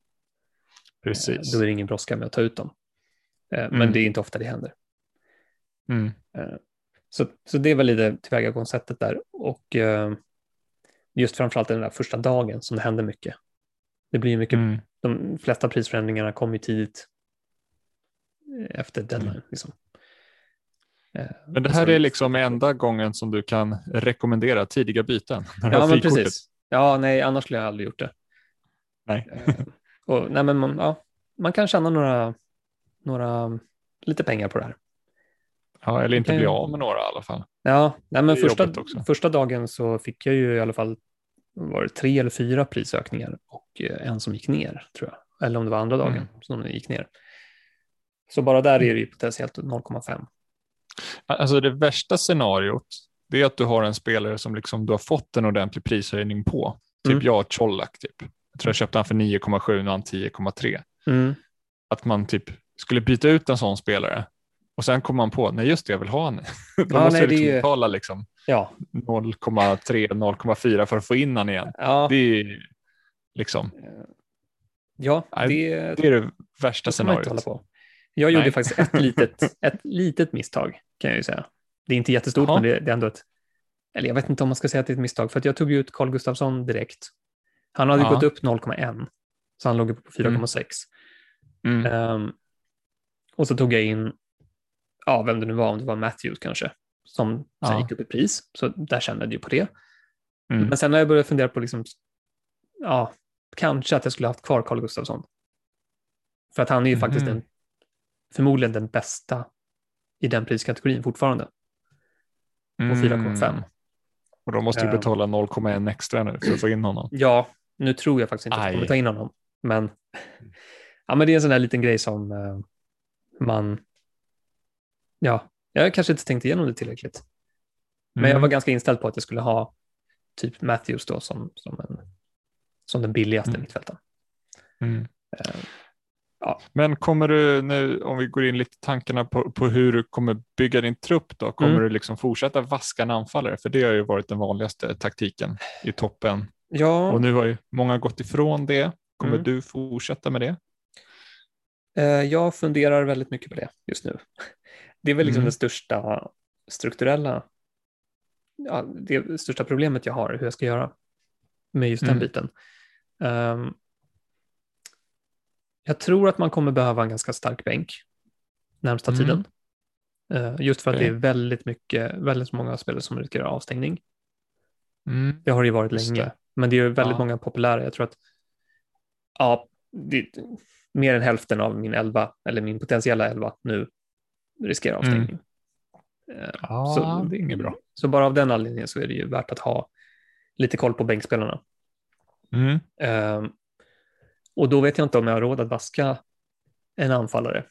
Precis. Då är det ingen brådska med att ta ut dem. Men Mm. det är inte ofta det händer. Mm. Så, så det är väl lite tillvägagångssättet där. Och just framförallt den där första dagen som det händer mycket. Det blir mycket, Mm. de flesta prisförändringarna kommer ju tidigt efter deadline. Mm. Liksom. Men det här är liksom enda gången som du kan rekommendera tidiga byten. Ja, men precis. Ja, nej, annars skulle jag aldrig gjort det. Nej. Och, nej, men man, ja, man kan tjäna några, några, lite pengar på det här. Ja, eller inte kan... bli av med några i alla fall. Ja, nej, men första, första dagen så fick jag ju i alla fall var det tre eller fyra prisökningar och en som gick ner, tror jag. Eller om det var andra dagen mm. som den gick ner. Så bara där är det ju potentiellt noll komma fem. Alltså det värsta scenariot, det är att du har en spelare som liksom du har fått en ordentlig prishöjning på. Typ mm. jag, Colak, typ. Jag tror jag köpte han för nio komma sju och han tio komma tre. Mm. Att man typ skulle byta ut en sån spelare och sen kommer man på, nej just det, jag vill ha en. Då ja, måste nej, jag liksom det är... betala liksom ja. noll komma tre, noll komma fyra för att få in han igen. Ja. Det är liksom ja, nej, det... det är det värsta scenariot. På. Jag gjorde nej. faktiskt ett litet, ett litet misstag, kan jag ju säga. Det är inte jättestort, Aha. men det, det är ändå ett... Eller jag vet inte om man ska säga att det är ett misstag, för att jag tog ut Carl Gustafsson direkt. Han hade ja. gått upp noll komma ett, så han låg på fyra komma sex. Mm. Mm. Um, och så tog jag in, ja, vem det nu var, om det var Matthews kanske, som sen ja. gick upp i pris. Så där kände jag ju på det. Mm. Men sen när jag började fundera på, liksom, ja, kanske att jag skulle haft kvar Carl Gustafsson. För att han är ju mm. faktiskt den, förmodligen den bästa i den priskategorin fortfarande. På mm. fyra komma fem. Och då måste du betala noll komma ett extra nu för att få in honom. Ja, nu tror jag faktiskt inte att jag kommer ta in honom. Men, ja, men det är en sån där liten grej som uh, man... Ja, jag kanske inte tänkte igenom det tillräckligt. Men mm. jag var ganska inställd på att jag skulle ha typ Matthews då som, som, en, som den billigaste mm. mittfältaren. Mm. Uh, ja. Men kommer du nu, om vi går in lite tankarna på, på hur du kommer bygga din trupp då, kommer mm. du liksom fortsätta vaska en anfallare? För det har ju varit den vanligaste taktiken i toppen. Ja. Och nu har ju många gått ifrån det. Kommer mm. du fortsätta med det? Uh, jag funderar väldigt mycket på det just nu. Det är väl liksom mm. den största strukturella ja, det största problemet jag har, hur jag ska göra med just Mm. den biten. Um, jag tror att man kommer behöva en ganska stark bänk närmsta Mm. tiden. Uh, just för att Okej. det är väldigt mycket, väldigt många spelare som riskerar avstängning. Mm. Det har det ju varit Just länge, det. men det är ju väldigt Ja. många populära. Jag tror att ja, det, mer än hälften av min elva, eller min potentiella elva nu riskerar Mm. avstängning. Uh, Ja, så, det är inget bra. så bara av den anledningen så är det ju värt att ha lite koll på bänkspelarna. Mm. Um, och då vet jag inte om jag har råd att vaska en anfallare.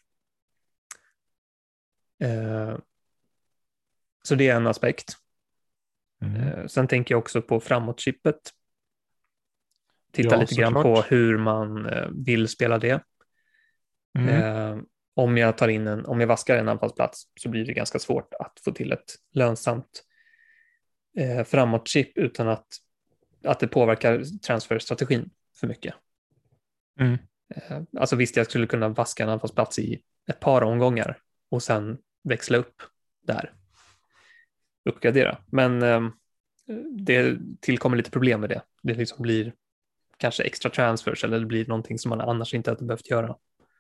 Uh, så det är en aspekt. Mm. Uh, sen tänker jag också på framåtchippet. Titta Ja, lite grann såklart. på hur man uh, vill spela det. Mm. Uh, om jag tar in en, om jag vaskar en anfallsplats så blir det ganska svårt att få till ett lönsamt uh, framåtchip utan att, att det påverkar transferstrategin för mycket. Mm. Uh, alltså visst, jag skulle kunna vaska en anfallsplats i ett par omgångar och sen växla upp där. Uppgradera. Men eh, det tillkommer lite problem med det. Det liksom blir kanske extra transfers eller det blir någonting som man annars inte hade behövt göra.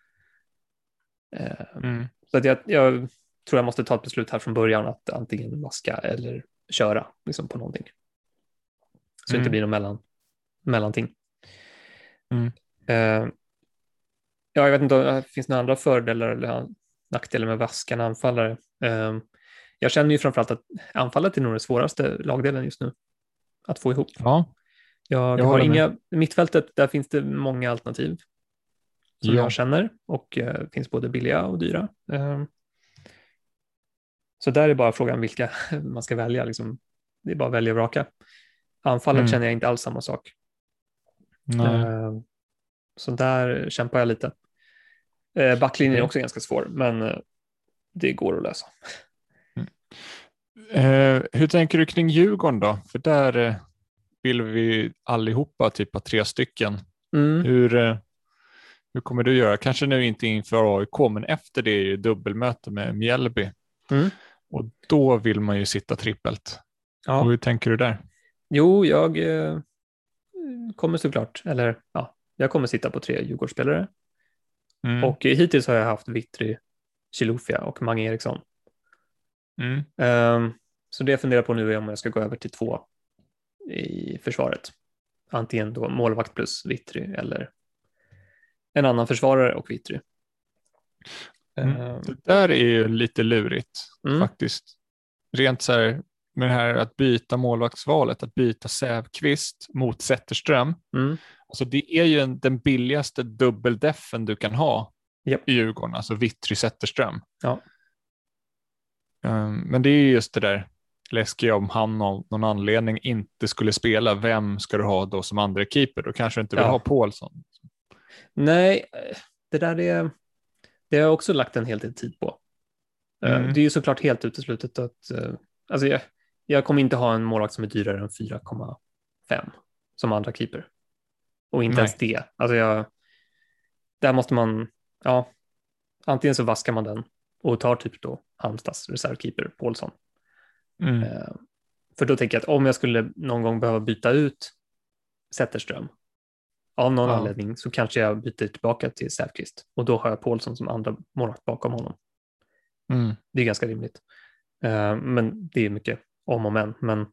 Eh, Mm. så att jag, jag tror jag måste ta ett beslut här från början att antingen vaska eller köra liksom på någonting. Så Mm. det inte blir någon mellan, mellanting. Mm. Eh, ja, jag vet inte om det finns några andra fördelar eller nackdelar med vaska en anfallare. Eh, jag känner ju framförallt att anfallet är nog den svåraste lagdelen just nu att få ihop. Ja, Jag, jag har håller inga, med. mittfältet, där finns det många alternativ som Ja. jag känner och eh, finns både billiga och dyra. Eh, så där är bara frågan vilka man ska välja. Liksom. Det är bara att välja och vraka. Anfallet Mm. känner jag inte alls samma sak. Nej. Eh, så där kämpar jag lite. Eh, backlinjen är Okej. också ganska svår, men eh, det går att lösa. Eh, hur tänker du kring Djurgården då? För där eh, vill vi allihopa typ ha tre stycken. Mm. Hur, eh, hur kommer du göra? Kanske nu inte inför A I K, men efter det är ju dubbelmöte med Mjällby. Mm. Och då vill man ju sitta trippelt. Ja. Och hur tänker du där? Jo, jag eh, kommer såklart, eller ja, jag kommer sitta på tre Djurgårdsspelare. Mm. Och eh, hittills har jag haft Vittry, Chilufya och Mange Eriksson. Mm. Um, så det jag funderar på nu är om jag ska gå över till två i försvaret. Antingen då målvakt plus Vittry eller en annan försvarare och Vittry. Mm. Um, Det där är ju lite lurigt mm. faktiskt. Rent så här med det här att byta målvaktsvalet, att byta Sävqvist mot Zetterström. Mm. Alltså det är ju en, den billigaste dubbeldeffen du kan ha Yep. i Djurgården, alltså Vittry Zetterström. Ja. Um, men det är just det där läskiga om han av någon anledning inte skulle spela. Vem ska du ha då som andra keeper? Då kanske du inte vill Ja. ha Paulsson. Nej, det där är, det har jag också lagt en hel del tid på. Mm. Uh, det är ju såklart helt uteslutet att uh, alltså jag, jag kommer inte ha en målvakt som är dyrare än fyra komma fem som andra keeper. Och inte Nej. ens det. Alltså jag, där måste man, ja, antingen så vaskar man den och tar typ då Halmstads reservkeeper Paulsson. Mm. Uh, för då tänker jag att om jag skulle någon gång behöva byta ut Zetterström av någon Ja. anledning så kanske jag byter tillbaka till Sävqvist och då har jag Paulsson som andra målvakt bakom honom. Mm. Det är ganska rimligt. Uh, men det är mycket om och men. Men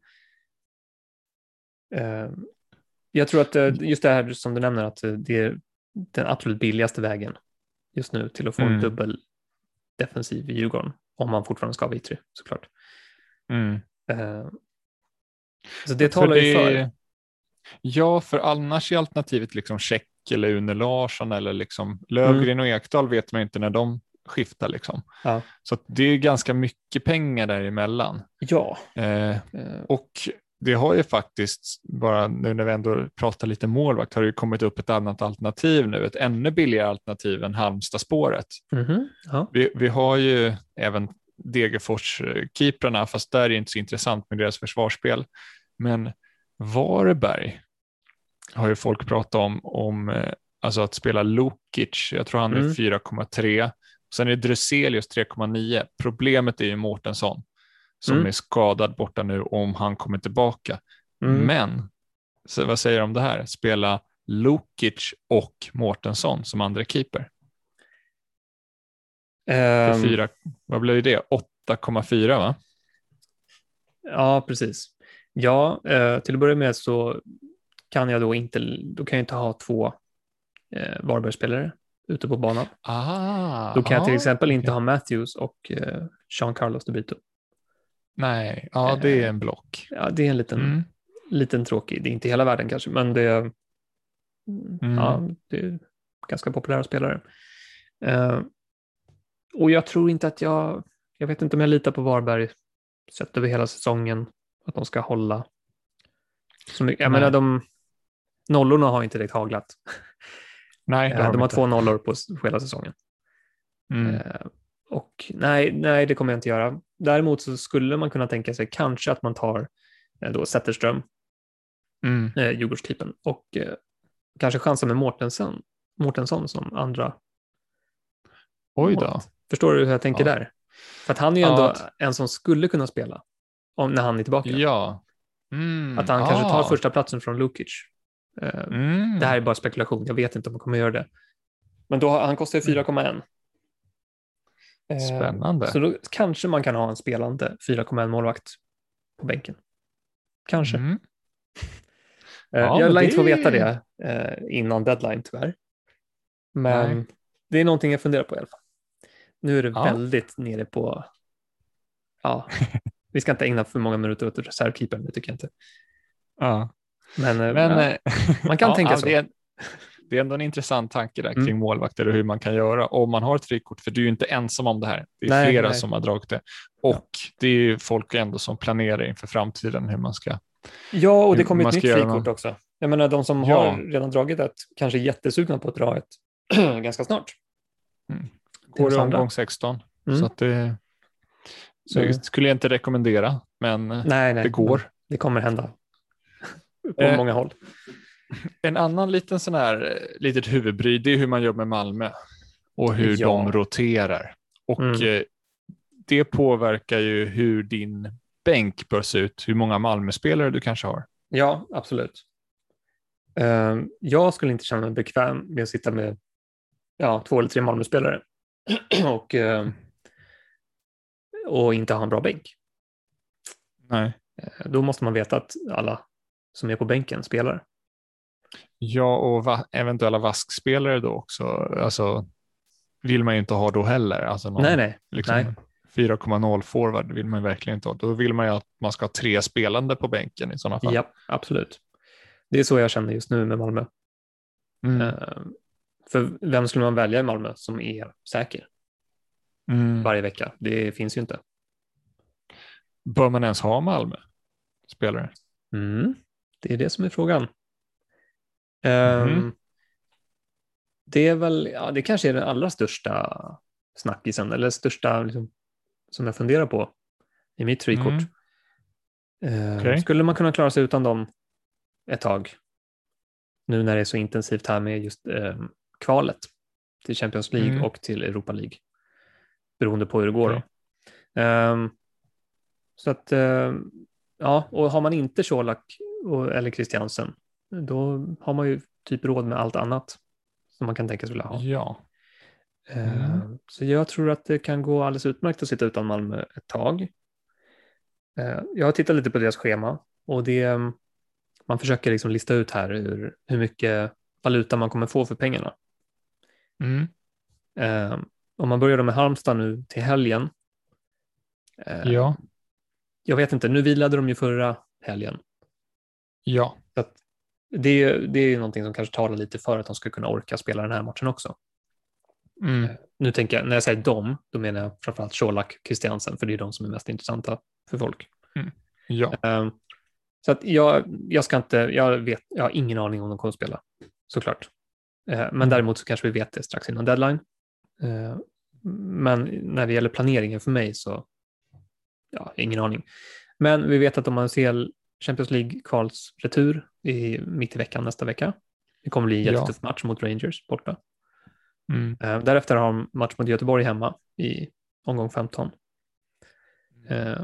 uh, jag tror att uh, just det här som du nämner att uh, det är den absolut billigaste vägen just nu till att få Mm. en dubbel defensiv i Djurgården om man fortfarande ska ha Vittry såklart. Mm. Uh, så det För talar ju det- för. Ja, för annars är alternativet liksom Check eller Une Larsson eller liksom Lövgren och Ekdal vet man inte när de skiftar liksom. Ja. Så att det är ganska mycket pengar däremellan. Ja. Eh, Uh, och det har ju faktiskt, bara nu när vi ändå pratar lite målvakt, har det ju kommit upp ett annat alternativ nu, ett ännu billigare alternativ än Halmstad-spåret. mm-hmm. Ja. Vi, vi har ju även Degerfors-keeprarna, fast där är det inte så intressant med deras försvarsspel. Men Varberg har ju folk pratat om, om eh, alltså att spela Lukic. Jag tror han är Mm. fyra komma tre. Sen är Druselius tre komma nio. Problemet är ju Mårtensson. som Mm. är skadad borta nu om han kommer tillbaka. Mm. Men så vad säger du om det här? Spela Lukic och Mårtensson som andra keeper. För Um, fyra, vad blir det? åtta komma fyra va? ja, precis. Ja, eh, till att börja med så kan jag då inte, då kan jag inte ha två eh, Varberg-spelare ute på banan. Ah, Då kan jag till ah, exempel okay. inte ha Matthews och eh, Jean Carlos de Brito. Nej, ja det är en block. Ja, det är en liten, mm. liten tråkig, det är inte hela världen kanske, men det är, mm. ja, det är ganska populära spelare. Uh, och jag tror inte att jag, jag vet inte om jag litar på Varberg sett över hela säsongen, att de ska hålla så mycket. Jag menar, de nollorna har inte direkt haglat. Nej, de, har de har inte. två nollor på hela säsongen. Mm. Uh, och nej, nej, det kommer jag inte göra. Däremot så skulle man kunna tänka sig kanske att man tar eh, då Zetterström, mm. eh, Djurgårdstypen, och eh, kanske chansa med Mårtensson, Mårtensson som andra. Oj då. Målet. Förstår du hur jag tänker ja. där? För att han är ju ändå ja, en som skulle kunna spela om, när han är tillbaka. Ja. Mm. Att han ah. kanske tar första platsen från Lukic. Eh, mm. Det här är bara spekulation. Jag vet inte om han kommer göra det. Men då, han kostar fyra komma ett. Spännande. Så då kanske man kan ha en spelande fyra komma ett målvakt på bänken. Kanske. Mm. Ja, jag lär det... inte få veta det eh, innan deadline tyvärr. Men Nej. det är någonting jag funderar på i alla fall. Nu är det ja. väldigt nere på... Ja, vi ska inte ägna för många minuter åt reservkeepern, det tycker jag inte. Ja. Men, Men ja, man kan ja, tänka ja, så. Det är, det är ändå en intressant tanke där kring mm. målvakter och hur man kan göra om man har ett frikort, för du är ju inte ensam om det här. Det är nej, flera nej. som har dragit det. Och ja. det är ju folk ändå som planerar inför framtiden hur man ska... Ja, och det kommer ett nytt frikort någon... också. Jag menar, de som ja. har redan dragit ett kanske är jättesugna på att dra ett ganska snart. Mm. Går det omgång sexton. Mm. Så att det... Så mm. skulle jag inte rekommendera, men nej, nej, det går. Det kommer hända på eh, många håll. En annan liten sån här litet huvudbry, det är hur man gör med Malmö och hur ja. de roterar. Och mm. eh, det påverkar ju hur din bänk bör se ut, hur många Malmö-spelare du kanske har. Ja, absolut. Uh, jag skulle inte känna mig bekväm med att sitta med ja, två eller tre Malmö-spelare och uh, och inte ha en bra bänk. Nej. Då måste man veta att alla som är på bänken spelar. Ja, och va- eventuella vaskspelare då också. Alltså, vill man ju inte ha då heller. Alltså någon, nej, nej. Liksom, nej. fyra komma noll forward vill man verkligen inte ha. Då vill man ju att man ska ha tre spelande på bänken i sådana fall. Ja, absolut. Det är så jag känner just nu med Malmö. Mm. Uh, för vem skulle man välja i Malmö som är säker? Mm. Varje vecka. Det finns ju inte. Bör man ens ha Malmö spelare? Mm. Det är det som är frågan. Mm. Um, det är väl, ja, det kanske är den allra största snackisen, eller största liksom, som jag funderar på i mitt frikort. Mm. Uh, okay. Skulle man kunna klara sig utan dem ett tag? Nu när det är så intensivt här med just um, kvalet till Champions League mm. och till Europa League. Beroende på hur det går. Okay. Um, så att, um, ja, och har man inte Colak eller Christiansen, då har man ju typ råd med allt annat som man kan tänka sig vilja ha. Ja. Mm. Uh, så jag tror att det kan gå alldeles utmärkt att sitta utan Malmö ett tag. Uh, jag har tittat lite på deras schema och det, man försöker liksom lista ut här hur, hur mycket valuta man kommer få för pengarna. Mm. Uh, om man börjar med Halmstad nu till helgen. Ja. Jag vet inte, nu vilade de ju förra helgen. Ja. Så att det, det är ju någonting som kanske talar lite för att de ska kunna orka spela den här matchen också. Mm. Nu tänker jag, när jag säger dem, då menar jag framförallt Colak, Christiansen, för det är de som är mest intressanta för folk. Mm. Ja. Um, så att jag, jag ska inte, jag vet, jag har ingen aning om de kommer att spela, såklart. Uh, men mm. däremot så kanske vi vet det strax innan deadline. Uh, men när det gäller planeringen för mig så, ja, ingen aning. Men vi vet att om man ser Champions League kvals retur i, mitt i veckan nästa vecka. Det kommer bli en jättetuff ja. match mot Rangers borta. Mm. Uh, därefter har de match mot Göteborg hemma i omgång femton. Uh,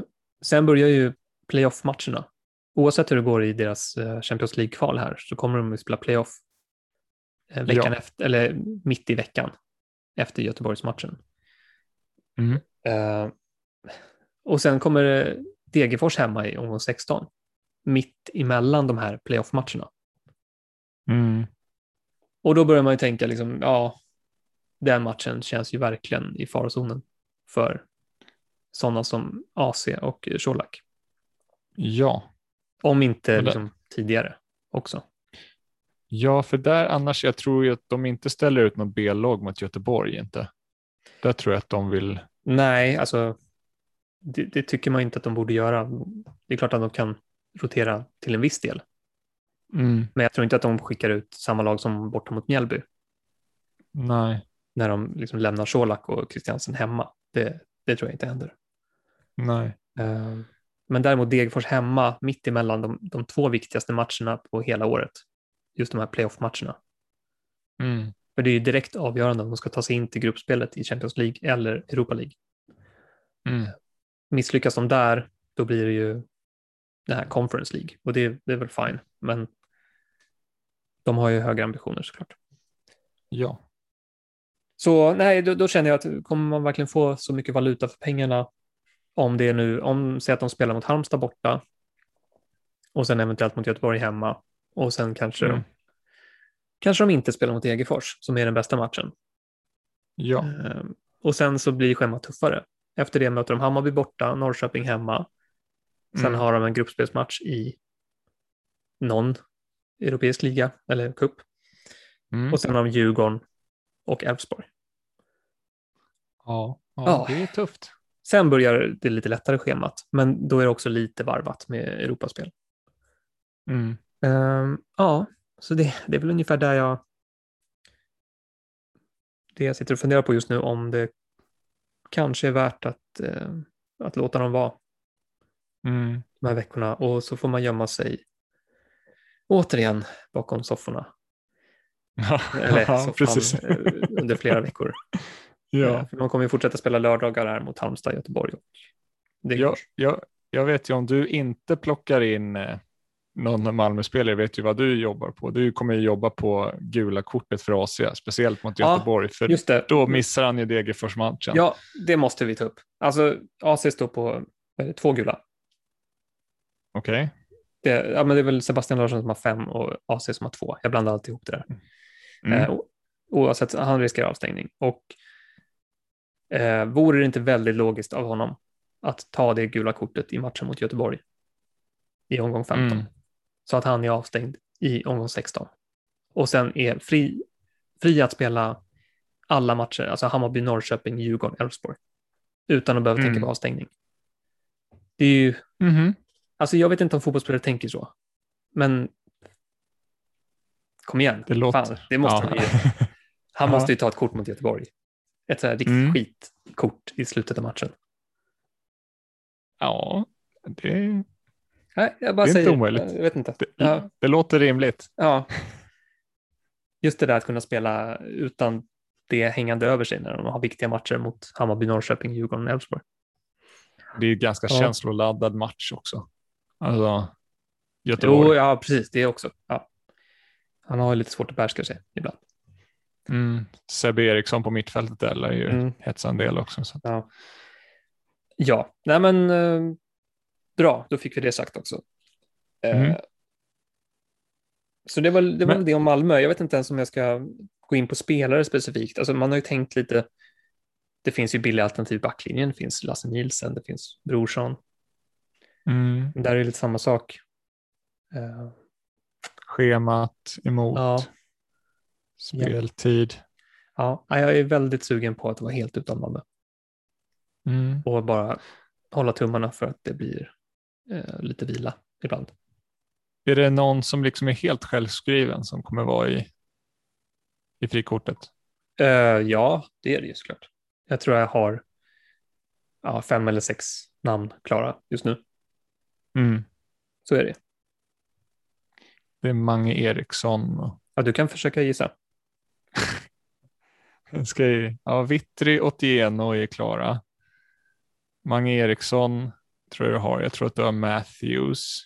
sen börjar ju playoff-matcherna. Oavsett hur det går i deras eh, Champions League-kval här så kommer de att spela playoff eh, veckan Ja. efter, eller mitt i veckan efter Göteborgsmatchen. Mm. Eh, och sen kommer eh, Degerfors hemma i omgång sexton. Mitt emellan de här playoff-matcherna. Mm. Och då börjar man ju tänka, liksom, ja, den matchen känns ju verkligen i farozonen för sådana som A C och Colak. Ja. Om inte Men det- liksom, tidigare också. Ja, för där annars, jag tror ju att de inte ställer ut något B-lag mot Göteborg inte. Där tror jag att de vill. Nej, alltså det, det tycker man inte att de borde göra. Det är klart att de kan rotera till en viss del. Mm. Men jag tror inte att de skickar ut samma lag som borta mot Mjällby Nej, när de liksom lämnar Colak och Christiansen hemma. Det, det tror jag inte händer. nej. Eh, Men däremot Degerfors hemma, mitt emellan de, de två viktigaste matcherna på hela året. Just de här playoff-matcherna. Mm. För det är ju direkt avgörande om de ska ta sig in till gruppspelet i Champions League eller Europa League. Mm. Misslyckas de där, då blir det ju den här Conference League. Och det, det är väl fine. Men de har ju högre ambitioner såklart. Ja. Så nej, då, då känner jag att kommer man verkligen få så mycket valuta för pengarna om det är nu, om säg att de spelar mot Halmstad borta och sen eventuellt mot Göteborg hemma och sen kanske Mm. kanske de inte spelar mot Degerfors som är den bästa matchen. Ja. Ehm, och sen så blir schemat tuffare. Efter det möter de Hammarby borta, Norrköping hemma. Sen Mm. har de en gruppspelsmatch i någon europeisk liga eller cup. Mm. Och sen har de Djurgården och Elfsborg. Ja. Ja, Ja. det är tufft. Sen börjar det lite lättare schemat, men då är det också lite varvat med Europaspel. Mm. Ehm, ja, så det, det är väl ungefär där jag det jag sitter och funderar på just nu, om det kanske är värt att, eh, att låta dem vara Mm. de här veckorna och så får man gömma sig återigen bakom sofforna. Eller Ja, soffan precis. eh, under flera veckor. Ja. Eh, för man kommer ju fortsätta spela lördagar här mot Halmstad, Göteborg och Jag, Degerfors. jag, jag vet ju om du inte plockar in eh, någon Malmö-spelare, vet ju vad du jobbar på. Du kommer ju jobba på gula kortet för A C, speciellt mot Ja, Göteborg, för just det. då missar han ju Degerfors-matchen. Ja, det måste vi ta upp. Alltså, A C står på vad är det, två gula. Okej. Det, ja, men det är väl Sebastian Larsson som har fem och A C som har två. Jag blandar alltid ihop det där. Mm. Eh, o- oavsett, han riskerar avstängning. Och eh, vore det inte väldigt logiskt av honom att ta det gula kortet i matchen mot Göteborg i omgång femton? Mm. Så att han är avstängd i omgång sexton. Och sen är fri, fri att spela alla matcher, alltså Hammarby, Norrköping, Djurgården, Elfsborg. Utan att behöva Mm. tänka på avstängning. Det är ju, Mhm. alltså jag vet inte om fotbollsspelare tänker så. Men kom igen, Det låter. fan, det måste Ja. han ju. Han Ja. måste ju ta ett kort mot Göteborg. Ett så här riktigt Mm. skitkort i slutet av matchen. Ja, det, Nej, jag bara Det är inte säger. omöjligt. Jag vet inte. det, Ja, det låter rimligt. ja. Just det där att kunna spela utan det hängande över sig när de har viktiga matcher mot Hammarby, Norrköping, Djurgården och Elfsborg. Det är ju ganska Ja. känsloladdad match också. Alltså, Göteborg. Jo, ja, precis. Det också. Ja. Han har ju lite svårt att behärska sig ibland. Mm. Sebbe Eriksson på mittfältet eller ju Mm. hetsa en del också. Så. Ja. Ja, nej men eh, bra, då fick vi det sagt också. Eh, Mm. Så det var, det var Men- väl det om Malmö. Jag vet inte ens om jag ska gå in på spelare specifikt. Alltså man har ju tänkt lite, det finns ju billiga alternativ i backlinjen. Det finns Lasse Nielsen, det finns Brorsson. Mm. Men där är det lite samma sak. Eh, Schemat emot ja, speltid. ja, jag är väldigt sugen på att vara helt utan Malmö. Mm. Och bara hålla tummarna för att det blir eh, lite vila ibland. Är det någon som liksom är helt självskriven som kommer vara i, i frikortet? Eh, ja, det är det ju såklart. Jag tror jag har ja, fem eller sex namn klara just nu. Mm. Så är det. Det är Mange Eriksson. Och, Ja, du kan försöka gissa. ska jag, ja, Vittry, Otieno är klara. Mange Eriksson, tror jag du har. Jag tror att du har Matthews.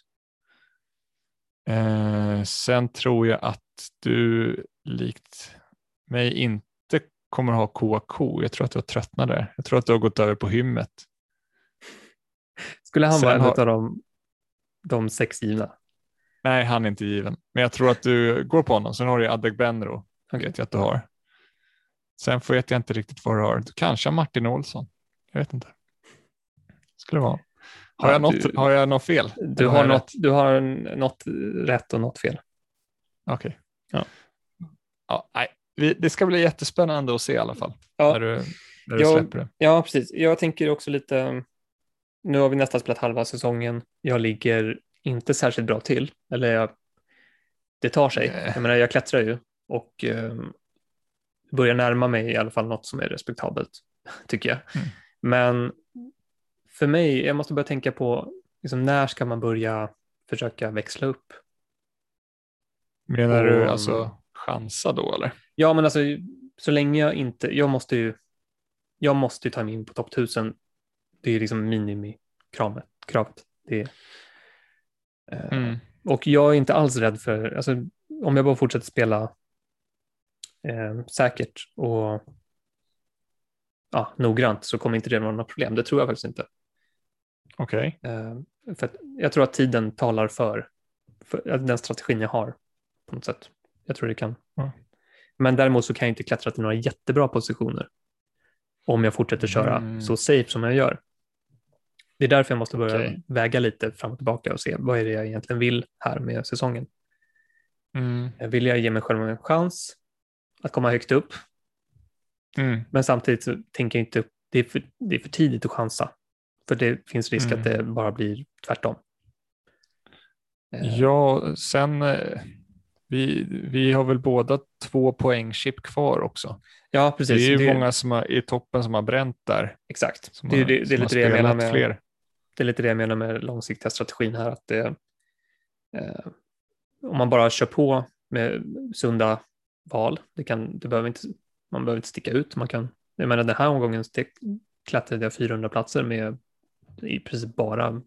Eh, sen tror jag att du likt mig inte kommer ha K K. Jag tror att du har tröttnat där. Jag tror att du har gått över på hymmet. Skulle han Sen vara en har... av de, de sex givna? Nej, han är inte given. Men jag tror att du går på honom. Sen har du Adegbenro. Okay. Vet jag att du har. Sen får jag inte riktigt vad du har. Du kanske har Martin Olsson. Jag vet inte. Skulle det vara. Har, ja, jag, något, du, har jag något fel? Du har, har något, du har något rätt och något fel. Okej. Okay. Ja. Ja, nej. Vi, det ska bli jättespännande att se i alla fall. Ja. När du, när du jag, släpper det. Ja, precis. Jag tänker också lite... Nu har vi nästan spelat halva säsongen. Jag ligger inte särskilt bra till. Eller jag, det tar sig. Äh. Jag menar, jag klättrar ju. Och eh, börjar närma mig i alla fall något som är respektabelt, tycker jag. Mm. Men för mig, jag måste börja tänka på liksom, när ska man börja försöka växla upp? Menar och, du alltså chansa då, eller? Ja, men alltså så länge jag inte... Jag måste ju, jag måste ju ta mig in på topp tusen. Det är liksom minimikravet. Kravet. Det är, eh, mm. Och jag är inte alls rädd för... Alltså, om jag bara fortsätter spela eh, säkert och ja, noggrant så kommer inte det vara några problem. Det tror jag faktiskt inte. Okej. Okay. Eh, för att jag tror att tiden talar för, för den strategin jag har på något sätt. Jag tror det kan. Mm. Men däremot så kan jag inte klättra till några jättebra positioner om jag fortsätter köra mm. så safe som jag gör. Det är därför jag måste börja okay. väga lite fram och tillbaka och se vad är det jag egentligen vill här med säsongen. Mm. Vill jag ge mig själv en chans att komma högt upp? Mm. Men samtidigt så tänker jag inte, det är för, det är för tidigt att chansa. För det finns risk mm. att det bara blir tvärtom. Ja, sen vi, vi har väl båda två poängchip kvar också. Ja, precis. Det är ju det, många som har, i toppen som har bränt där. Exakt. Som det, har, det, det är lite det jag menar med fler. Det är lite det jag menar med långsiktiga strategin här. Att det, eh, om man bara kör på med sunda val, det kan, det behöver inte, man behöver inte sticka ut. Man kan, jag menar den här omgången klättrade jag fyrahundra platser med i princip bara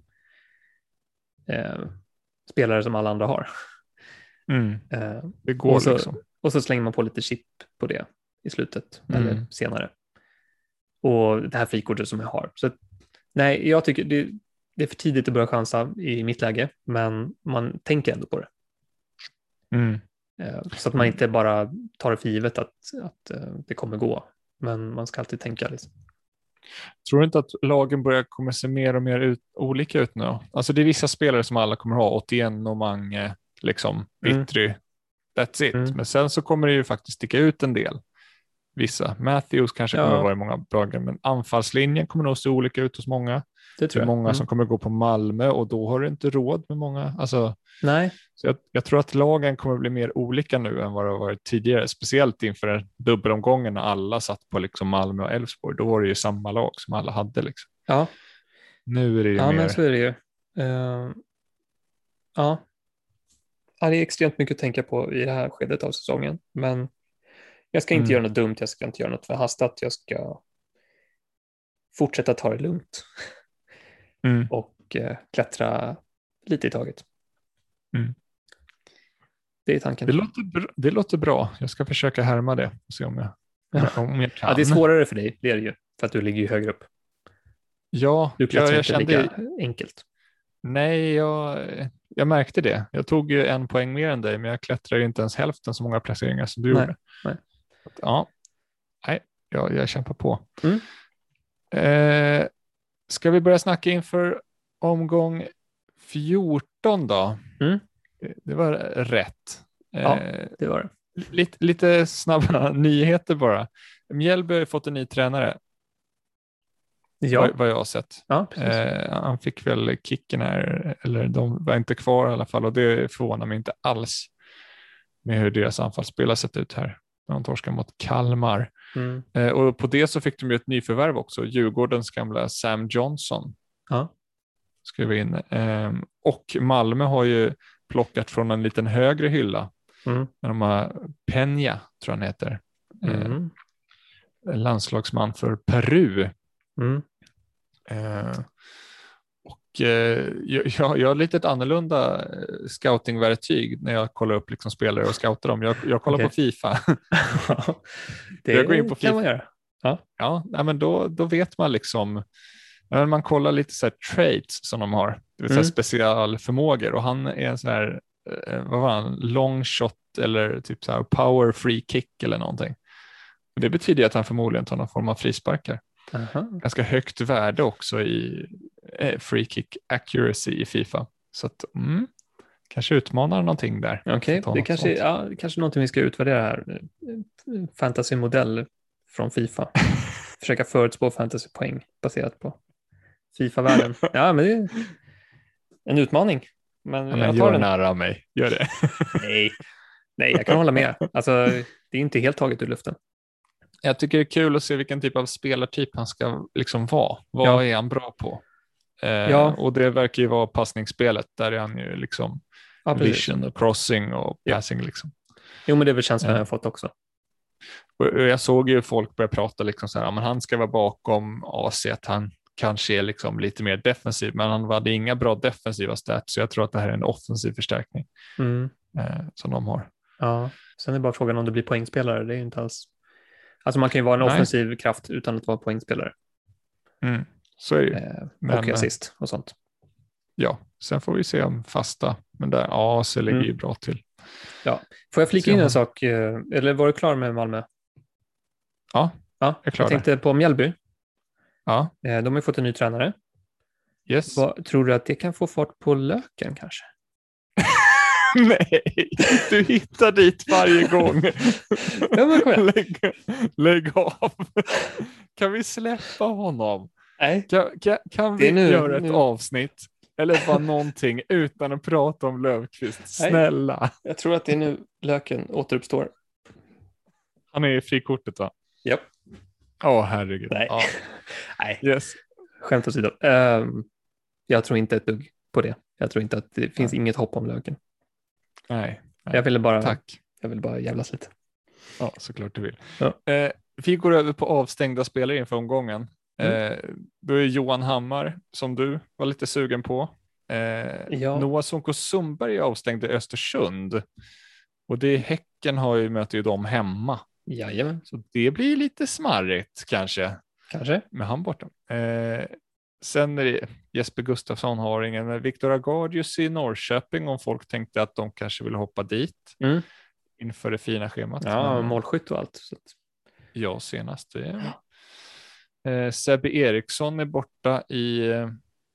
eh, spelare som alla andra har. Mm. Eh, det går och så, liksom. Och så slänger man på lite chip på det i slutet mm. eller senare. Och det här frikortet som jag har. Så nej, jag tycker det, det är för tidigt att börja chansa i mitt läge, men man tänker ändå på det. Mm. Eh, så att man inte bara tar det för givet att, att uh, det kommer gå. Men man ska alltid tänka liksom. Tror du inte att lagen börjar komma se mer och mer ut, olika ut nu? Alltså det är vissa spelare som alla kommer ha, åttioen och Mange, liksom, Vittry, mm. that's it. Mm. Men sen så kommer det ju faktiskt sticka ut en del. Vissa. Matthews kanske ja. kommer vara i många bra, men anfallslinjen kommer nog se olika ut hos många. Det tror det är jag. många mm. som kommer gå på Malmö och då har du inte råd med många. Alltså, nej. Så jag, jag tror att lagen kommer bli mer olika nu än vad det har varit tidigare. Speciellt inför dubbelomgången när alla satt på liksom Malmö och Elfsborg. Då var det ju samma lag som alla hade. Liksom. Ja. Nu är det ju ja, mer... men så är det ju. Uh, ja. ja. Det är extremt mycket att tänka på i det här skedet av säsongen. Men jag ska inte mm. göra något dumt. Jag ska inte göra något förhastat. Jag ska fortsätta ta det lugnt. Mm. Och uh, klättra lite i taget. Mm. Det är tanken. Det låter, bra, det låter bra. Jag ska försöka härma det och se om jag, ja. om jag kan. Ja, det är svårare för dig, det är det ju. För att du ligger ju högre upp. Ja, du klättrar jag, jag inte kände... lika enkelt. Nej, jag, jag märkte det. Jag tog ju en poäng mer än dig, men jag klättrar ju inte ens hälften så många placeringar som du nej, gjorde. Nej. Ja, nej, jag, jag kämpar på. Mm. Eh, ska vi börja snacka inför omgång fjorton då? Mm. Det var rätt. Ja, det var det. Lite, lite snabba nyheter bara. Mjällby har fått en ny tränare. Ja. Vad, vad jag har sett. Ja, precis. Eh, han fick väl kicken här, eller de var inte kvar i alla fall, och det förvånar mig inte alls med hur deras anfallsspel har sett ut här. De torskar mot Kalmar. Mm. Eh, och på det så fick de ju ett nyförvärv också. Djurgårdens gamla Sam Johnson. Ja. Skrev in. Eh, och Malmö har ju plockat från en liten högre hylla. Mm. När de har Peña, tror han heter. Mm. Eh, landslagsman för Peru. Mm. Eh, och eh, jag, jag har lite ett annorlunda eh, scoutingverktyg när jag kollar upp liksom spelare och scoutar dem. Jag, jag kollar Okej. på FIFA. Det Jag går in på kan FIFA. man göra. Ja. Ja, nej, men då, då vet man liksom, när man kollar lite så här traits som de har, det vill säga Mm. specialförmågor, och han är en sån här, eh, vad var han, long shot eller typ så här power free kick eller någonting. Och det betyder att han förmodligen tar någon form av frisparkar. Aha. Ganska högt värde också i eh, free kick accuracy i FIFA. Så att, mm, kanske utmanar någonting där. Okej, Ta det något kanske, sånt. ja, det kanske är någonting vi ska utvärdera här. Fantasy-modell från FIFA. Försöka förutspå fantasypoäng baserat på FIFA-världen. Ja, men det är en utmaning. Men Ja, men jag tar gör den. nära av mig, gör det. Nej. Nej, jag kan hålla med. Alltså, det är inte helt taget ur luften. Jag tycker det är kul att se vilken typ av spelartyp han ska liksom vara. Vad Ja. är han bra på? Eh, Ja. Och det verkar ju vara passningsspelet. Där är han ju liksom Ja, precis. vision och crossing och Ja. passing liksom. Jo, men det är väl känslan Ja. jag har fått också. Och jag såg ju folk börja prata liksom så här, ja, men han ska vara bakom A C, att han kanske är liksom lite mer defensiv, men han hade inga bra defensiva stats, så jag tror att det här är en offensiv förstärkning Mm. eh, som de har. Ja, sen är bara frågan om det blir poängspelare. Det är ju inte alls... Alltså man kan ju vara en Nej. offensiv kraft utan att vara poängspelare. Mm. Så är det ju. Eh, Men, och assist och sånt. Ja, sen får vi se om fasta, men där A C ligger Mm. ju bra till. Får jag flika Se in om en han- sak? eh, Eller var du klar med Malmö? Ja, Ja, jag är klar jag tänkte på Mjällby. ja, Eh, De har ju fått en ny tränare. yes. Vad, tror du att det kan få fart på Löken kanske? Nej, du hittar dit varje gång. Ja, men kom igen. lägg, lägg av. Kan vi släppa honom? Nej. Kan, kan, kan Det vi är nu- göra ett nu. avsnitt eller bara någonting utan att prata om Löfqvist? Nej. Snälla. Jag tror att det är nu Löken återuppstår. Han är i frikortet, va? Japp. Åh, herregud. Nej. Ja. Nej, Yes. skämt åsido. Um, jag tror inte ett dugg på det. Jag tror inte att det finns inget hopp om Löken. Nej. Nej. Jag ville bara, Tack. jag ville bara jävlas lite. Ja, såklart du vill. Ja. Eh, vi går över på avstängda spelare inför omgången. Mm. Eh, då är Johan Hammar, som du var lite sugen på. Eh, Ja. Noah Sonko Sundberg är avstängd i Östersund. Och det är Häcken har ju, möter ju dem hemma. Jajamän, Så det blir lite smarrigt kanske kanske. med han borta. Eh, sen är det Jesper Gustafsson har ingen, men Viktor Agardius i Norrköping, om folk tänkte att de kanske ville hoppa dit Mm. inför det fina schemat. Ja, Men, målskytt och allt. Så att, ja, senast. Det är. Eh, Sebbe Eriksson är borta i eh,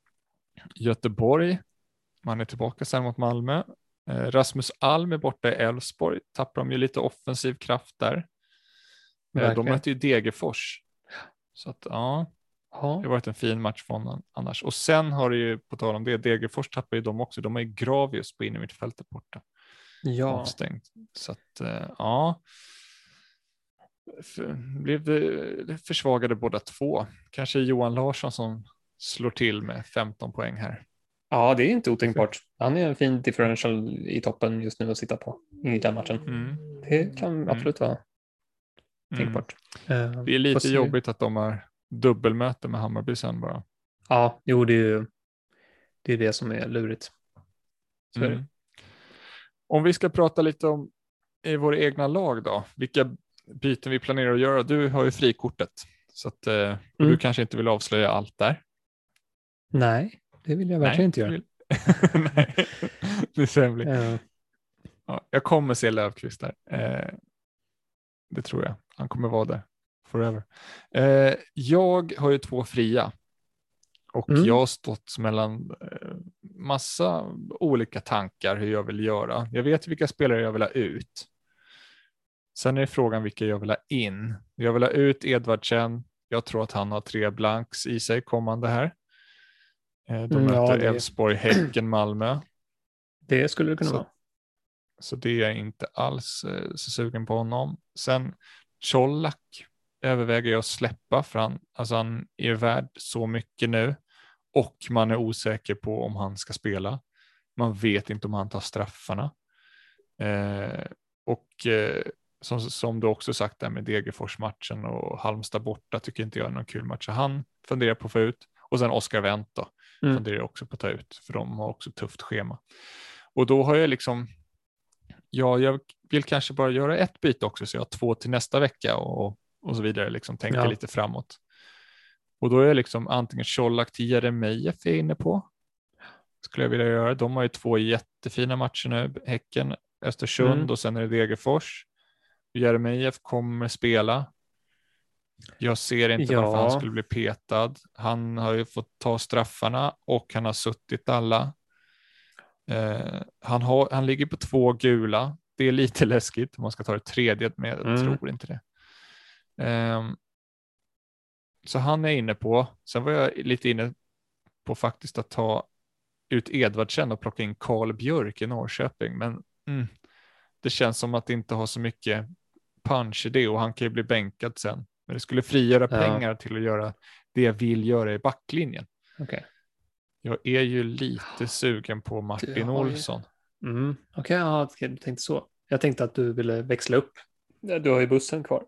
Göteborg. Man är tillbaka sen mot Malmö. Eh, Rasmus Alm är borta i Elfsborg. Tappar de ju lite offensiv kraft där. Eh, de Verkligen. möter ju Degerfors. Så att ja, det ja. har varit en fin match för honom annars. Och sen har det ju, på tal om det, Degerfors tappar ju de också. De har ju Gravius på innermittfältet borta. ja. Avstängt. Så att eh, ja. För, blev det försvagade båda två. Kanske Johan Larsson som slår till med femton poäng här. Ja, det är inte otänkbart. Han är en fin differential i toppen just nu att sitta på i den matchen. Mm. Det kan absolut vara Mm. tänkbart. Det är lite jobbigt att de har dubbelmöte med Hammarby sen bara. Ja, jo, det är ju det, är det som är lurigt. Så är det. Mm. Om vi ska prata lite om i våra egna lag då, vilka byten vi planerar att göra. Du har ju frikortet, så att, och du Mm. kanske inte vill avslöja allt där. Nej, det vill jag verkligen Nej, inte göra. vill- Nej, det är så hemligt. Ja. Ja, jag kommer se Löfqvist där. Eh, det tror jag. Han kommer vara där forever. Eh, jag har ju två fria. Och Mm. jag har stått mellan eh, massa olika tankar hur jag vill göra. Jag vet vilka spelare jag vill ha ut. Sen är frågan vilka jag vill ha in. Jag vill ha ut Edvardsen. Jag tror att han har tre blanks i sig kommande här. Eh, de Mm, ja, möter det- Elfsborg, Häcken, Malmö. Det skulle det kunna Så- vara. Så det är jag inte alls eh, så sugen på honom. Sen Colak överväger jag att släppa, för han, alltså han är värd så mycket nu. Och man är osäker på om han ska spela. Man vet inte om han tar straffarna. Eh, och eh, som, som du också sagt där med Degerfors-matchen och Halmstad borta tycker inte jag är någon kul match. Så han funderar på att få ut. Och sen Oscar Wendt då. Mm. funderar jag också på att ta ut, för de har också tufft schema. Och då har jag liksom, ja, jag vill kanske bara göra ett byte också, så jag har två till nästa vecka och, och så vidare, liksom tänka Ja. lite framåt. Och då är jag liksom antingen Colak till Jeremejeff är inne på, skulle jag vilja göra. De har ju två jättefina matcher nu, Häcken, Östersund Mm. och sen är det Degerfors. Jeremejeff kommer spela. Jag ser inte Ja. varför han skulle bli petad. Han har ju fått ta straffarna och han har suttit alla. Eh, han, har, han ligger på två gula. Det är lite läskigt om man ska ta det tredje, men jag Mm. tror inte det. Eh, så han är inne på. Sen var jag lite inne på faktiskt att ta ut Edvardsen och plocka in Karl Björk i Norrköping. Men mm, det känns som att det inte har så mycket punch i det och han kan ju bli bänkad sen. Men det skulle frigöra Ja. pengar till att göra det jag vill göra i backlinjen. Okay. Jag är ju lite sugen på Martin ju... Olsson. Mm. Okej, okay, ja, du tänkte så. Jag tänkte att du ville växla upp. Du har ju bussen kvar.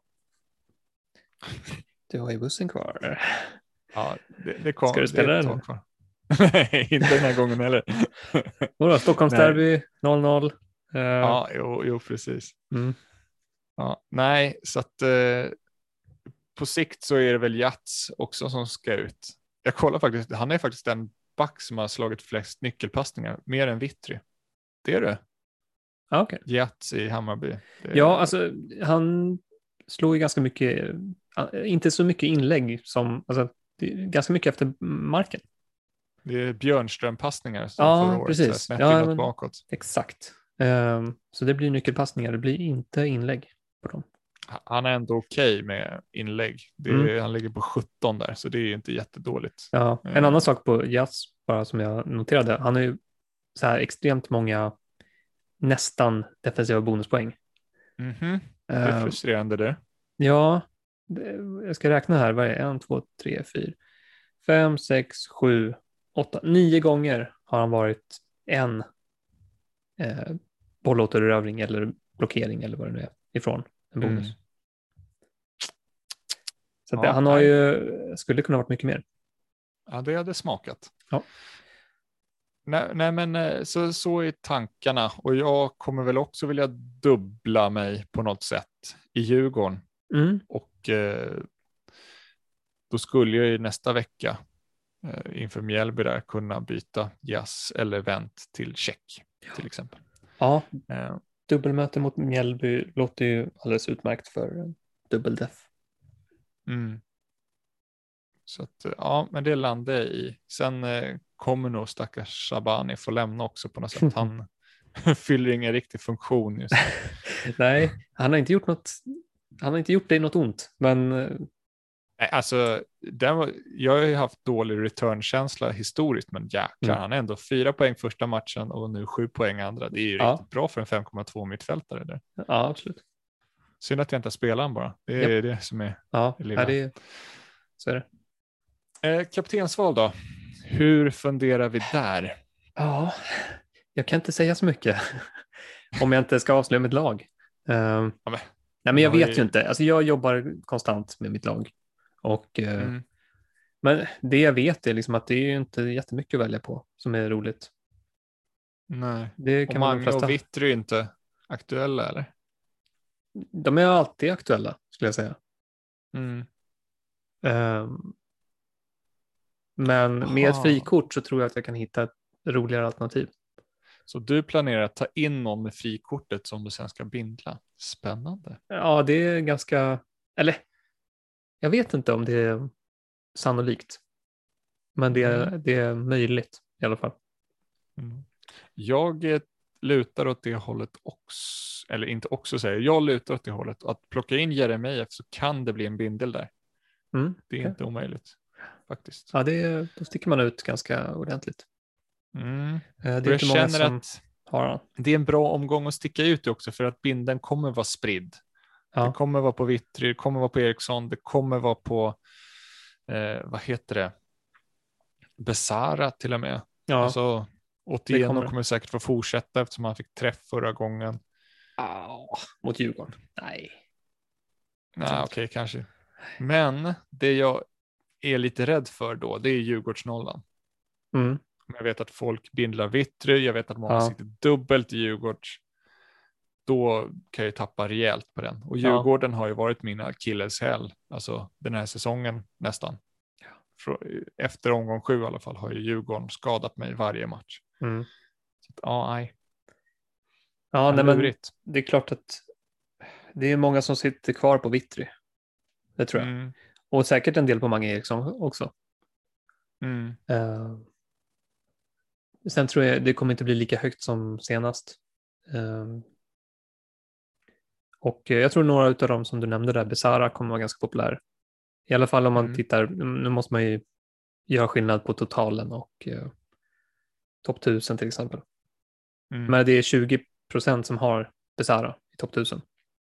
Du har ju bussen kvar. Ja, det, det kom, Ska du spela det den? Kvar. Nej, inte den här gången heller. Vadå, Stockholmsderby, noll noll. Uh... Ja, jo, jo precis. Mm. Ja, nej, så att eh, på sikt så är det väl Jats också som ska ut. Jag kollar faktiskt, han är faktiskt den back som har slagit flest nyckelpassningar, mer än Vittry. Det är det. Ah, okay. Jats i Hammarby. Det... Ja, alltså han slog ju ganska mycket, inte så mycket inlägg som, alltså ganska mycket efter marken. Det är Björnström-passningar som ja, förra året. Precis. Så ja, men, bakåt. Exakt. Um, så det blir nyckelpassningar, det blir inte inlägg på dem. Han är ändå okej okay med inlägg. Det är, mm. Han ligger på sjutton där, så det är inte jättedåligt. Ja, en mm. annan sak på Jazz, bara som jag noterade, han har ju så här extremt många nästan defensiva bonuspoäng. Mm-hmm. Det är uh, frustrerande det. Ja, det, jag ska räkna här. Vad är det? En, två, tre, fyra, fem, sex, sju, åtta, nio gånger har han varit en eh, bollåterövring eller blockering eller vad det nu är ifrån en bonus. Mm. Så ja, det, han har nej. ju, skulle kunna varit mycket mer. Ja, det hade smakat. Ja. Nej, nej men så, så är tankarna och jag kommer väl också vilja dubbla mig på något sätt i Djurgården. Mm. Och eh, då skulle jag i nästa vecka eh, inför Mjällby där kunna byta Jazz eller Vänt till Check till exempel. Ja, eh. dubbelmöte mot Mjällby låter ju alldeles utmärkt för dubbeldef. Mm. Så att, ja, men det landar jag i. Sen eh, kommer nog stackars Shabani få lämna också på något sätt. Han fyller ingen riktig funktion just nu. Nej, han har inte gjort något. Han har inte gjort dig något ont, men. Nej, alltså, den var, jag har ju haft dålig returnkänsla historiskt, men jäklar, mm. han är ändå fyra poäng första matchen och nu sju poäng andra. Det är ju ja. riktigt bra för en fem komma två mittfältare där. Ja, absolut. Synd att jag inte spelar han bara. Det är yep. det som är ja, det lilla. Det är, så är det. Eh, kaptensval då? Hur funderar vi där? Ja, jag kan inte säga så mycket om jag inte ska avslöja mitt lag. Um, ja, men, nej, men jag vet ju... ju inte. Alltså, jag jobbar konstant med mitt lag. Och, uh, mm. Men det jag vet är liksom att det är inte jättemycket att välja på som är roligt. Nej, det kan och Mange och Vittry är inte aktuella eller? De är alltid aktuella skulle jag säga. Mm. Um, Men Aha. med ett frikort så tror jag att jag kan hitta ett roligare alternativ. Så du planerar att ta in någon med frikortet som du sen ska bindla? Spännande. Ja, det är ganska... Eller, jag vet inte om det är sannolikt. Men det är, mm. det är möjligt i alla fall. Mm. Jag lutar åt det hållet också. Eller inte också säger jag lutar åt det hållet. Att plocka in Jeremejeff så kan det bli en bindel där. Mm. Det är okay. inte omöjligt. Faktiskt. Ja, det är, då sticker man ut ganska ordentligt. Mm. Det är jag inte många känner som att har den. Det är en bra omgång att sticka ut också för att binden kommer vara spridd. Ja. Det kommer vara på Vittry, det kommer vara på Eriksson, det kommer vara på eh, vad heter det? Besara till och med. Ja. Alltså, återigen kommer, kommer säkert få fortsätta eftersom han fick träff förra gången. Oh, mot Djurgården? Nej. Nej, okej, okay, kanske. Men det jag är lite rädd för då, det är Djurgårdsnollan. Mm. Jag vet att folk bindlar Vittry, jag vet att många Ja. sitter dubbelt i Djurgårds. Då kan jag tappa rejält på den. Och Ja. Djurgården har ju varit min akilleshäl, alltså den här säsongen nästan. Efter omgång sju i alla fall har ju Djurgården skadat mig varje match. Mm. Så att, ja, nej. Ja, nej, men Lurigt. det är klart att det är många som sitter kvar på Vittry. Det tror jag. Mm. Och säkert en del på Mange Eriksson också. Mm. Uh, sen tror jag det kommer inte bli lika högt som senast. Uh, och jag tror några av dem som du nämnde där, Besara, kommer vara ganska populär. I alla fall om man Mm. tittar, nu måste man ju göra skillnad på totalen och uh, topp tusen till exempel. Mm. Men det är tjugo procent som har Besara i topp tusen.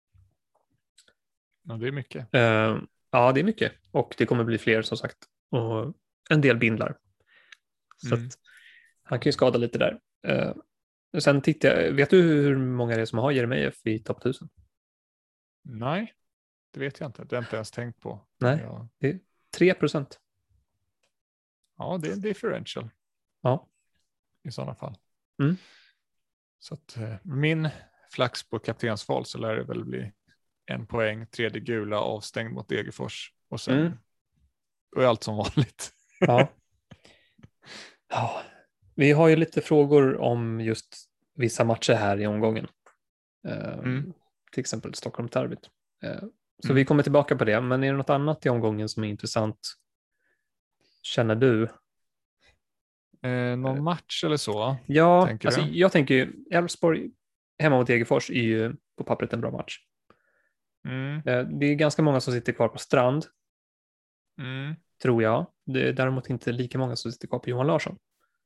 Ja, det är mycket. Uh, ja, det är mycket. Och det kommer bli fler som sagt. Och en del bindlar. Så Mm. att han kan ju skada lite där. Uh, sen tittar jag, vet du hur många det är som har Jeremejeff i topp tusen? Nej, det vet jag inte. Det har jag inte ens tänkt på. Nej, Ja, det är tre procent. ja, det är en differential Ja. i sådana fall. Mm. Så att eh, min flax på kaptensval så lär det väl bli en poäng, tredje gula, avstängd mot Degerfors. Och sen Mm. och allt som vanligt. Ja. Ja. Vi har ju lite frågor om just vissa matcher här i omgången. Uh, Mm. Till exempel Stockholm-derbyt. Uh, så Mm. vi kommer tillbaka på det. Men är det något annat i omgången som är intressant? Känner du? Eh, någon match eller så? Ja, tänker alltså, du? jag tänker ju Elfsborg hemma mot Degerfors är ju på pappret en bra match. Mm. Uh, det är ganska många som sitter kvar på Strand, Mm. tror jag. Det är däremot inte lika många som sitter kvar på Johan Larsson.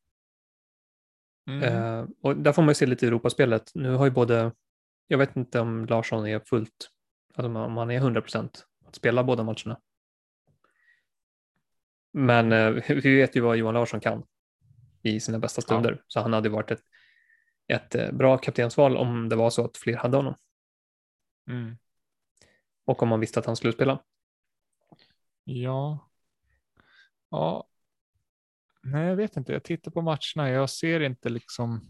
Mm. Uh, och där får man ju se lite i Europaspelet. Nu har ju både, jag vet inte om Larsson är fullt, alltså om han är hundra procent att spela båda matcherna. Men uh, vi vet ju vad Johan Larsson kan i sina bästa stunder. Ja. Så han hade varit ett, ett uh, bra kaptensval om det var så att fler hade honom. Mm. Och om man visste att han skulle spela. Ja. Ja. Nej, jag vet inte. Jag tittar på matcherna. Jag ser inte liksom.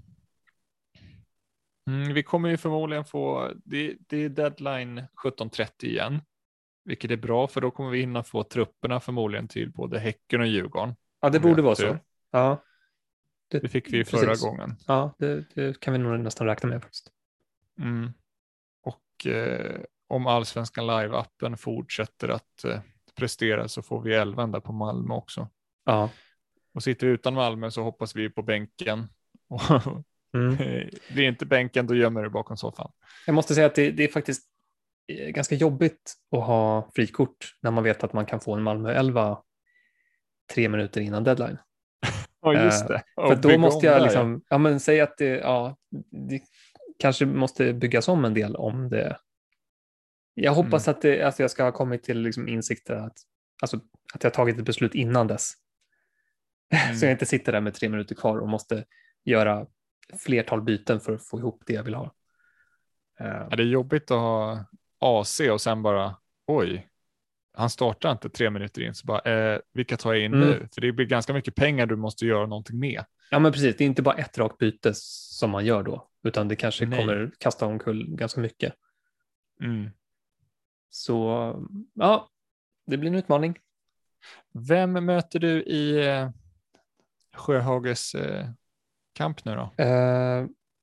Mm, vi kommer ju förmodligen få. Det, det är deadline sjutton trettio igen. Vilket är bra, för då kommer vi hinna få trupperna förmodligen till både Häcken och Djurgården. Ja, det borde vara så. Ja. Det, det fick vi förra precis. gången. Ja, det, det kan vi nog nästan räkna med faktiskt. Mm. Och eh, om Allsvenskan Live-appen fortsätter att eh, prestera så får vi elvan där på Malmö också. Ja. Och sitter vi utan Malmö så hoppas vi på bänken. Och mm. blir inte bänken, då gömmer du bakom soffan. Jag måste säga att det, det är faktiskt ganska jobbigt att ha frikort när man vet att man kan få en Malmö elva tre minuter innan deadline. Ja, just det. Uh, för då måste jag där, liksom, ja. ja men säg att det, ja, det kanske måste byggas om en del om det. Jag hoppas mm. att, det, att jag ska ha kommit till liksom insikter att, alltså, att jag tagit ett beslut innan dess. Mm. Så jag inte sitter där med tre minuter kvar och måste göra flertal byten för att få ihop det jag vill ha. Uh, ja, det är jobbigt att ha A C och sen bara, oj, han startar inte tre minuter in, så bara, eh, vilka tar jag in mm. nu? För det blir ganska mycket pengar du måste göra någonting med. Ja, men precis. Det är inte bara ett rakt byte som man gör då, utan det kanske Nej. kommer kasta omkull ganska mycket. Mm. Så, ja, det blir en utmaning. Vem möter du i eh, Sjöhages eh, kamp nu då? Uh,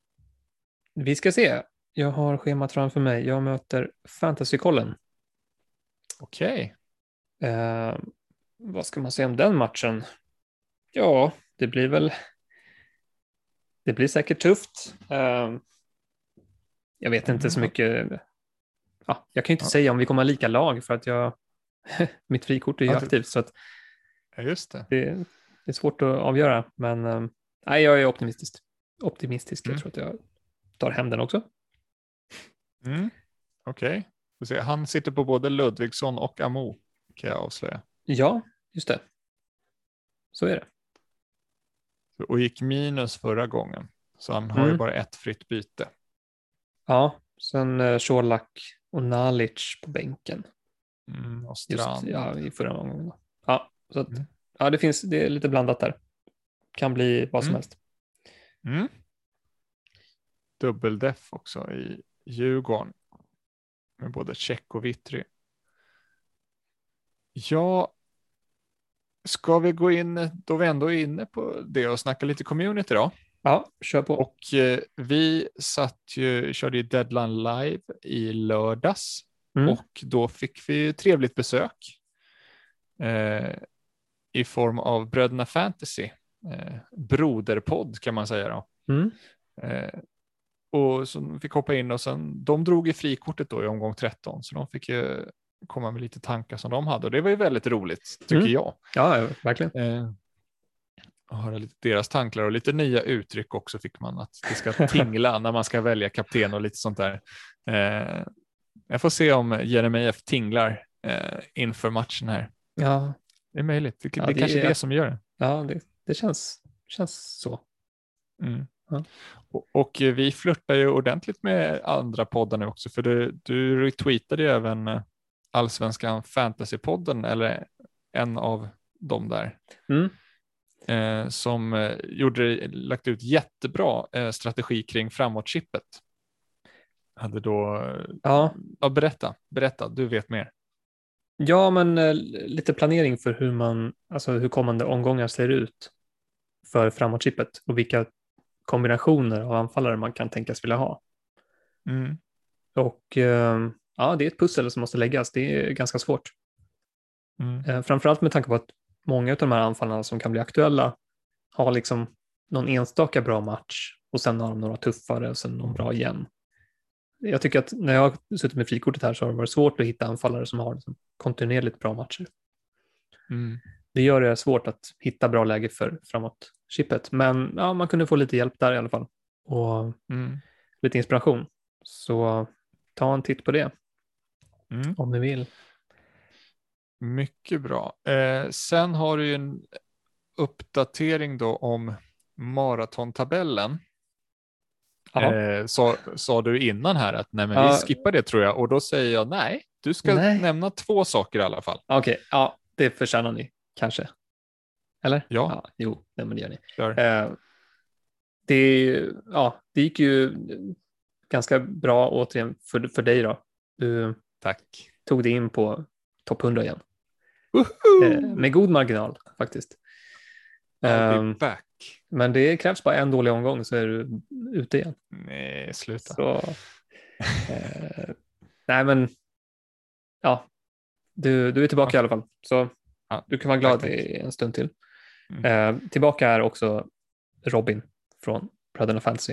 vi ska se. Jag har schemat framför mig. Jag möter Fantasykollen. Okej. Okay. Uh, vad ska man säga om den matchen? Ja, det blir väl det blir säkert tufft. Uh, jag vet inte mm. så mycket. Ja, jag kan ju inte ja. säga om vi kommer ha lika lag för att jag mitt frikort är ju ja, aktivt. Så att ja, just det. det. Det är svårt att avgöra, men uh, nej, jag är optimistisk. Optimistisk. Mm. Jag tror att jag tar hem den också. Mm. Okej. Okay. Han sitter på både Ludvigsson och Amo, kan jag avslöja. Ja, just det. Så är det. Och gick minus förra gången. Så han har mm. ju bara ett fritt byte. Ja, sen uh, Šolak och Nalic på bänken. Mm, och Strand. Just, ja, i förra gången. Ja, så att, mm. ja, det finns, det är lite blandat där. kan bli vad som Mm. helst. Mm. Dubbeldef också i Djurgården med både Check och Vittry. Ja, ska vi gå in då vi ändå är inne på det och snacka lite community då? Ja, kör på. Och eh, vi satt ju, körde ju Deadline Live i lördags Mm. och då fick vi trevligt besök eh, i form av Bröderna Fantasy, eh, broderpodd kan man säga då. Mm. Eh, och så fick hoppa in och sen, de drog i frikortet då i omgång tretton, så de fick ju komma med lite tankar som de hade och det var ju väldigt roligt tycker Mm. jag. Ja, verkligen. Eh, och höra lite deras tankar och lite nya uttryck också fick man, att det ska tingla när man ska välja kapten och lite sånt där. Eh, jag får se om Jeremejeff tinglar eh, inför matchen här. Ja, Det är möjligt, det, Ja, det är det kanske är- det som gör det. ja det, det känns, känns så. Mm. Ja. Och, och vi flörtar ju ordentligt med andra poddar nu också, för du, du retweetade ju även eh, Allsvenskan Fantasypodden, eller en av dem där. Mm. Eh, som eh, gjorde, lagt ut jättebra eh, strategi kring framåtchippet. Hade då, eh, Ja. ja, berätta, berätta, du vet mer. Ja, men eh, lite planering för hur man, alltså hur kommande omgångar ser ut för framåtchippet och vilka kombinationer av anfallare man kan tänkas vilja ha. Mm. Och eh, ja, det är ett pussel som måste läggas. Det är ganska svårt. Mm. Eh, framförallt med tanke på att många av de här anfallarna som kan bli aktuella har liksom någon enstaka bra match och sen har de några tuffare och sen någon bra igen. Jag tycker att när jag har suttit med frikortet här så har det varit svårt att hitta anfallare som har liksom kontinuerligt bra matcher. Mm. Det gör det svårt att hitta bra läge för framåt chippet. Men ja, man kunde få lite hjälp där i alla fall. Och Mm. lite inspiration. Så ta en titt på det Mm. om ni vill. Mycket bra. Eh, sen har du ju en uppdatering då om maratontabellen. Ja. Eh, sa, sa du innan här att nej, men Ja. vi skippar det tror jag, och då säger jag nej, du ska Nej. nämna två saker i alla fall. Okej, ja, det förtjänar ni kanske. Eller? Ja. Jo, nej, men det gör ni. Kör. Eh, det, ja, det gick ju ganska bra återigen för, för dig då. Du Tack. tog dig in på topp hundra igen. Woho! Eh, med god marginal faktiskt. I'll Ehm, be back. men det krävs bara en dålig omgång så är du ute igen. Nej, sluta. Så, eh, nej men, ja, du, du är tillbaka i alla fall. Så Ja, du kan vara glad tack, tack. i en stund till. Mm. Eh, tillbaka är också Robin från Bröderna Fantasy.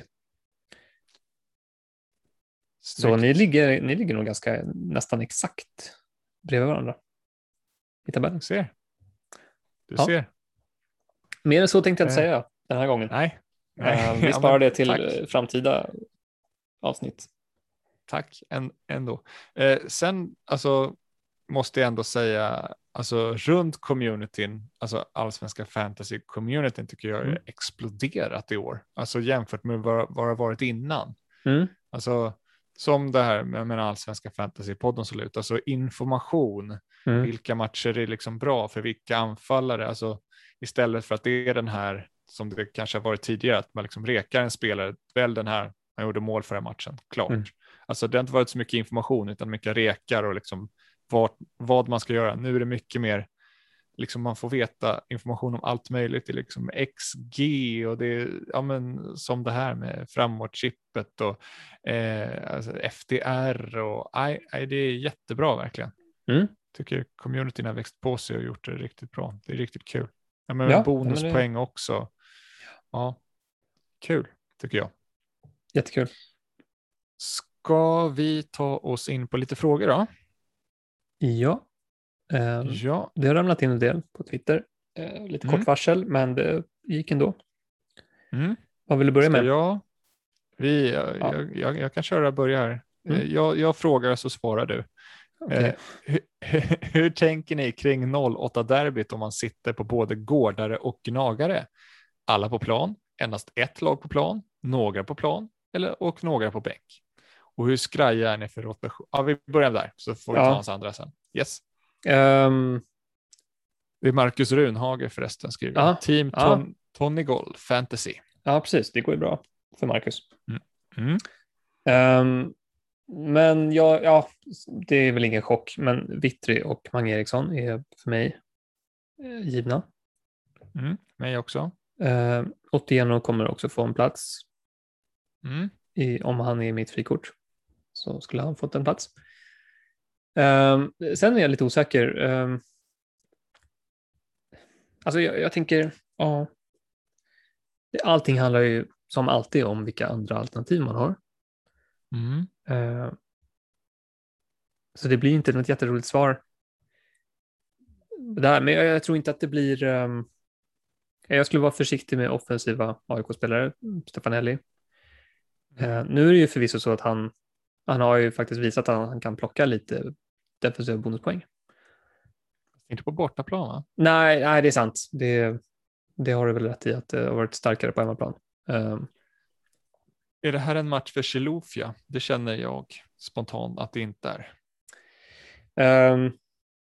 Så Snyggt. ni ligger, ni ligger nog ganska nästan exakt bredvid varandra i tabellen. Du ser. Du Ja. ser. Mer än så tänkte jag inte Eh, säga den här gången. Nej. Eh, vi Ja, sparar men det till tack. eh, framtida avsnitt. Tack en, ändå. Eh, sen alltså, måste jag ändå säga, alltså runt communityn, alltså allsvenska fantasy-communityn tycker jag har Mm. exploderat i år. Alltså jämfört med vad vad det har varit innan. Mm. Alltså som det här med, med allsvenska fantasy-podden såg ut, alltså information, Mm. vilka matcher är liksom bra för vilka anfallare, alltså istället för att det är den här som det kanske har varit tidigare, att man liksom rekar en spelare, väl den här, man gjorde mål förra matchen, klart. Mm. Alltså det har inte varit så mycket information utan mycket rekar och liksom vad, vad man ska göra. Nu är det mycket mer, liksom man får veta information om allt möjligt, det är liksom X G och det är, ja men som det här med framåtchippet och eh, alltså F D R och aj, aj, det är jättebra verkligen. Mm. Tycker communityn har växt på sig och gjort det riktigt bra. Det är riktigt kul. Ja, men Ja, bonuspoäng men det- också. Ja, kul tycker jag. Jättekul. Ska vi ta oss in på lite frågor då? Ja. Eh, Ja, det har ramlat in en del på Twitter. Eh, lite Mm. kort varsel, men det gick ändå. mm. Vad vill du börja Ska med? jag? Vi, jag, Ja. jag, jag, jag kan köra och börja här. Mm. Eh, Jag, jag frågar så svarar du. Okej. Eh, hur, hur tänker ni kring noll åtta-derbyt om man sitter på både gårdare och gnagare? Alla på plan, endast ett lag på plan, några på plan eller, och några på bänk. Och hur skraja är ni för rotation? Ja, vi börjar där så får vi Ja. ta hans andra sen. Yes. Ehm, Det är Marcus Runhage förresten skriver. Ja, Team, ja. ton, Tony Gold, fantasy. Ja, precis. Det går ju bra för Marcus. Mm. Mm. Um, men ja, ja, det är väl ingen chock. Men Vittry och Mange Eriksson är för mig eh, givna. Mm. Mig också. Uh, Otieno kommer också få en plats. Mm. I, om han är mitt frikort så skulle han fått en plats. Um, sen är jag lite osäker. Um, alltså jag, jag tänker, ja, allting handlar ju som alltid om vilka andra alternativ man har. Mm. Uh, så det blir inte något jätteroligt svar där, men jag, jag tror inte att det blir... Um, jag skulle vara försiktig med offensiva A I K-spelare, Stefanelli. Uh, nu är det ju förvisso så att han, han har ju faktiskt visat att han, han kan plocka lite defensiva bonuspoäng. Inte på bortaplan, va? Nej, nej, det är sant. Det, det har du väl rätt i, att det har varit starkare på hemmaplan. Um, Är det här en match för Chilufya? Det känner jag spontant att det inte är. um,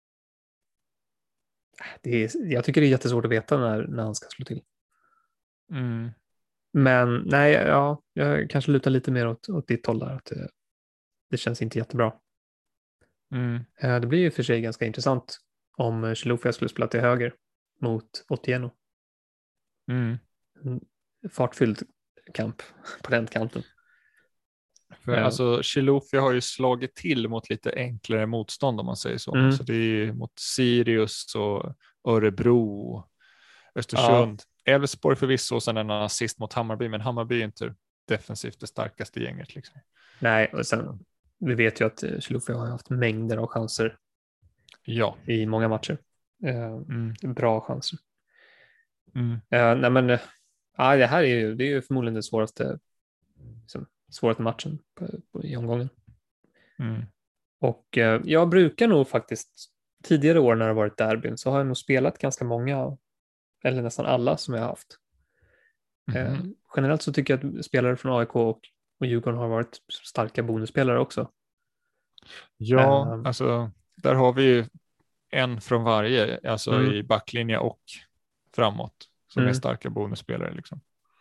det är jag tycker det är jättesvårt att veta när, när han ska slå till. Mm. Men nej, ja, jag kanske lutar lite mer åt, åt ditt håll där. Att det, det känns inte jättebra. Mm. Uh, det blir ju för sig ganska intressant om Chilufya skulle spela till höger mot Otieno. Mm. En fartfylld kamp på den kanten. För Ja. alltså Chilufya har ju slagit till mot lite enklare motstånd om man säger så. Mm. Så det är mot Sirius och Örebro, Östersund, Elfsborg förvisso och sen en assist mot Hammarby, men Hammarby är inte defensivt det starkaste gänget liksom. Nej, och sen vi vet ju att Chilufya har haft mängder av chanser Ja. i många matcher. Uh, Mm. Bra chanser. Mm. Uh, nej men, uh, ja, det här är ju, det är ju förmodligen den svåraste, liksom, svåraste matchen på, på, i omgången. Mm. Och uh, jag brukar nog faktiskt, tidigare år när det har varit derbyn, så har jag nog spelat ganska många, eller nästan alla som jag har haft. Mm. Uh, generellt så tycker jag att spelare från A I K och, och Djurgården har varit starka bonusspelare också. Ja, Uh, alltså där har vi ju en från varje, alltså mm. i backlinje och framåt, som Mm. är starka bonusspelare liksom.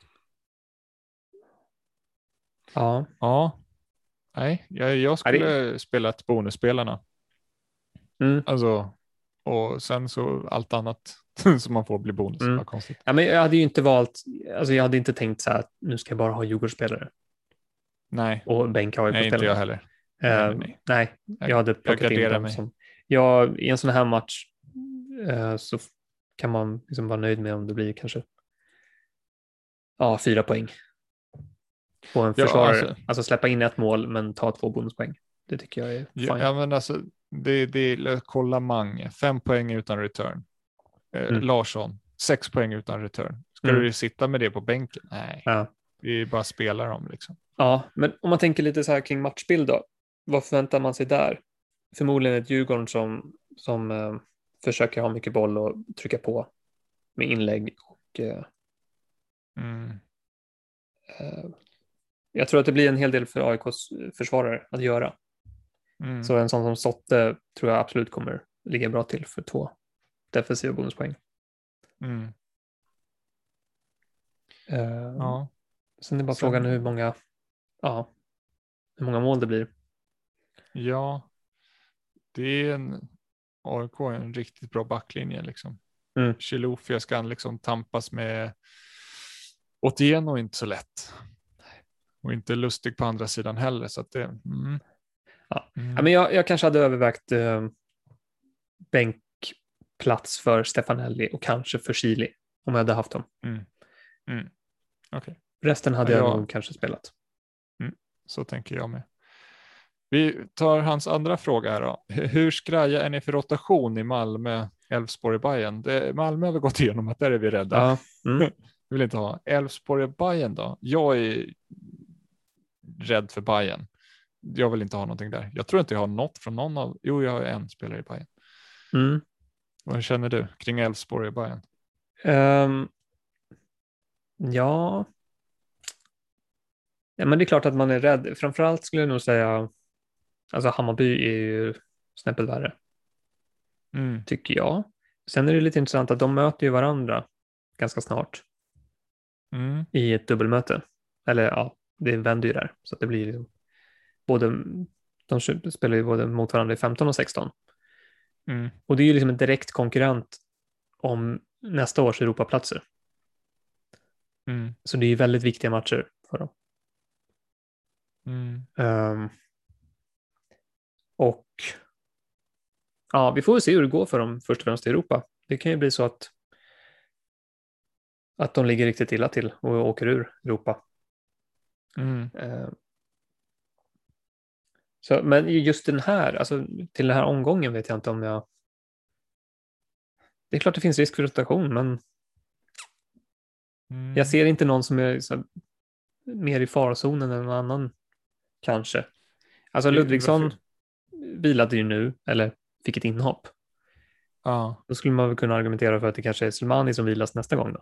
Ja. Ja, nej, jag, jag skulle det... spela ett bonusspelarna. Mm. Alltså, och sen så allt annat som man får bli bonus. Mm. Vad konstigt. Ja, men jag hade ju inte valt, alltså jag hade inte tänkt så här att nu ska jag bara ha Djurgårdsspelare. Nej, Och bänka A I K-spelare. nej inte jag heller. Uh, Nej, nej, nej. nej, jag hade plockat jag in dem mig. som... Ja, i en sån här match uh, så kan man liksom vara nöjd med om det blir kanske ja, fyra poäng på en Ja, försvarare. alltså, alltså släppa in ett mål men ta två bonuspoäng. Det tycker jag är fine. Ja, ja men alltså, det, det är kolla Mange, fem poäng utan return. Eh, Mm. Larsson, sex poäng utan return. Ska Mm. du sitta med det på bänken? Nej, Ja. vi bara spelar dem liksom. Ja, men om man tänker lite så här kring matchbild då. Vad förväntar man sig där? Förmodligen ett Djurgården som, som eh, försöker ha mycket boll och trycka på med inlägg. Och, eh, Mm. eh, jag tror att det blir en hel del för A I Ks försvarare att göra. Mm. Så en sån som Sotte tror jag absolut kommer ligga bra till för två defensiva bonuspoäng. Mm. Eh, Ja. Sen är bara Sen... frågan hur många, ja, hur många mål det blir. Ja, det är en A I K är en riktigt bra backlinje liksom. Mm. Chilufya ska liksom tampas med Otieno inte så lätt. Och inte lustig på andra sidan heller. Så att det, mm. Ja. Mm. Ja, men jag, jag kanske hade övervägt eh, bänkplats för Stefanelli och kanske för Chili om jag hade haft dem. Mm. Mm. Okay. Resten hade ja, jag jag... nog kanske spelat. Mm. Så tänker jag med. Vi tar hans andra fråga här då. Hur skraja är ni för rotation i Malmö, Elfsborg och Bayern? Det, Malmö har vi gått igenom att där är vi rädda. Ja. Mm. vill inte ha. Elfsborg och Bayern då? Jag är rädd för Bayern. Jag vill inte ha någonting där. Jag tror inte jag har något från någon av... Jo, jag har en spelare i Bayern. Mm. Vad känner du kring Elfsborg och Bayern? Um, ja. ja, men det är klart att man är rädd. Framförallt skulle jag nog säga, alltså Hammarby är ju snäppet värre, Mm. tycker jag. Sen är det lite intressant att de möter ju varandra ganska snart. Mm. i ett dubbelmöte. Eller ja, det vänder ju där. Så att det blir liksom både, de spelar ju både mot varandra i femton och sexton. Mm. Och det är ju liksom en direkt konkurrent om nästa års Europaplatser. Mm. Så det är ju väldigt viktiga matcher för dem. Mm. Um, och ja, vi får väl se hur det går för dem först och främst i Europa. Det kan ju bli så att att de ligger riktigt illa till och åker ur Europa. Mm. Um, så, men just den här, alltså till den här omgången vet jag inte om jag... Det är klart det finns risk för rotation, men Mm. jag ser inte någon som är så, mer i farzonen än någon annan, kanske. Alltså Ludvigsson vilade ju nu, eller fick ett inhopp. Ja. Då skulle man väl kunna argumentera för att det kanske är Slimani som vilas nästa gång då.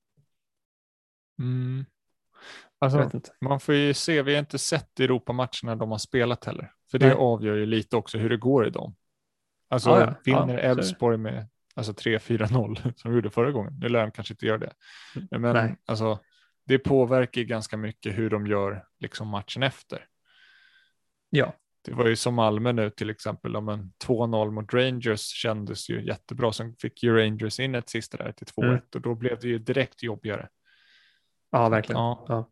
Mm. Jag Alltså, vet inte. man får ju se, vi har inte sett Europamatcherna de har spelat heller. För Nej. det avgör ju lite också hur det går i dem. Alltså Ja, ja. vinner Ja, Elfsborg med alltså tre fyra noll som vi gjorde förra gången. Nu lär de kanske inte göra det. Men Nej. alltså, det påverkar ju ganska mycket hur de gör liksom matchen efter. Ja. Det var ju som Malmö nu till exempel, om en två noll mot Rangers kändes ju jättebra. Sen fick ju Rangers in ett sista där till två ett mm. och då blev det ju direkt jobbigare. Ja, verkligen. Ja. Ja.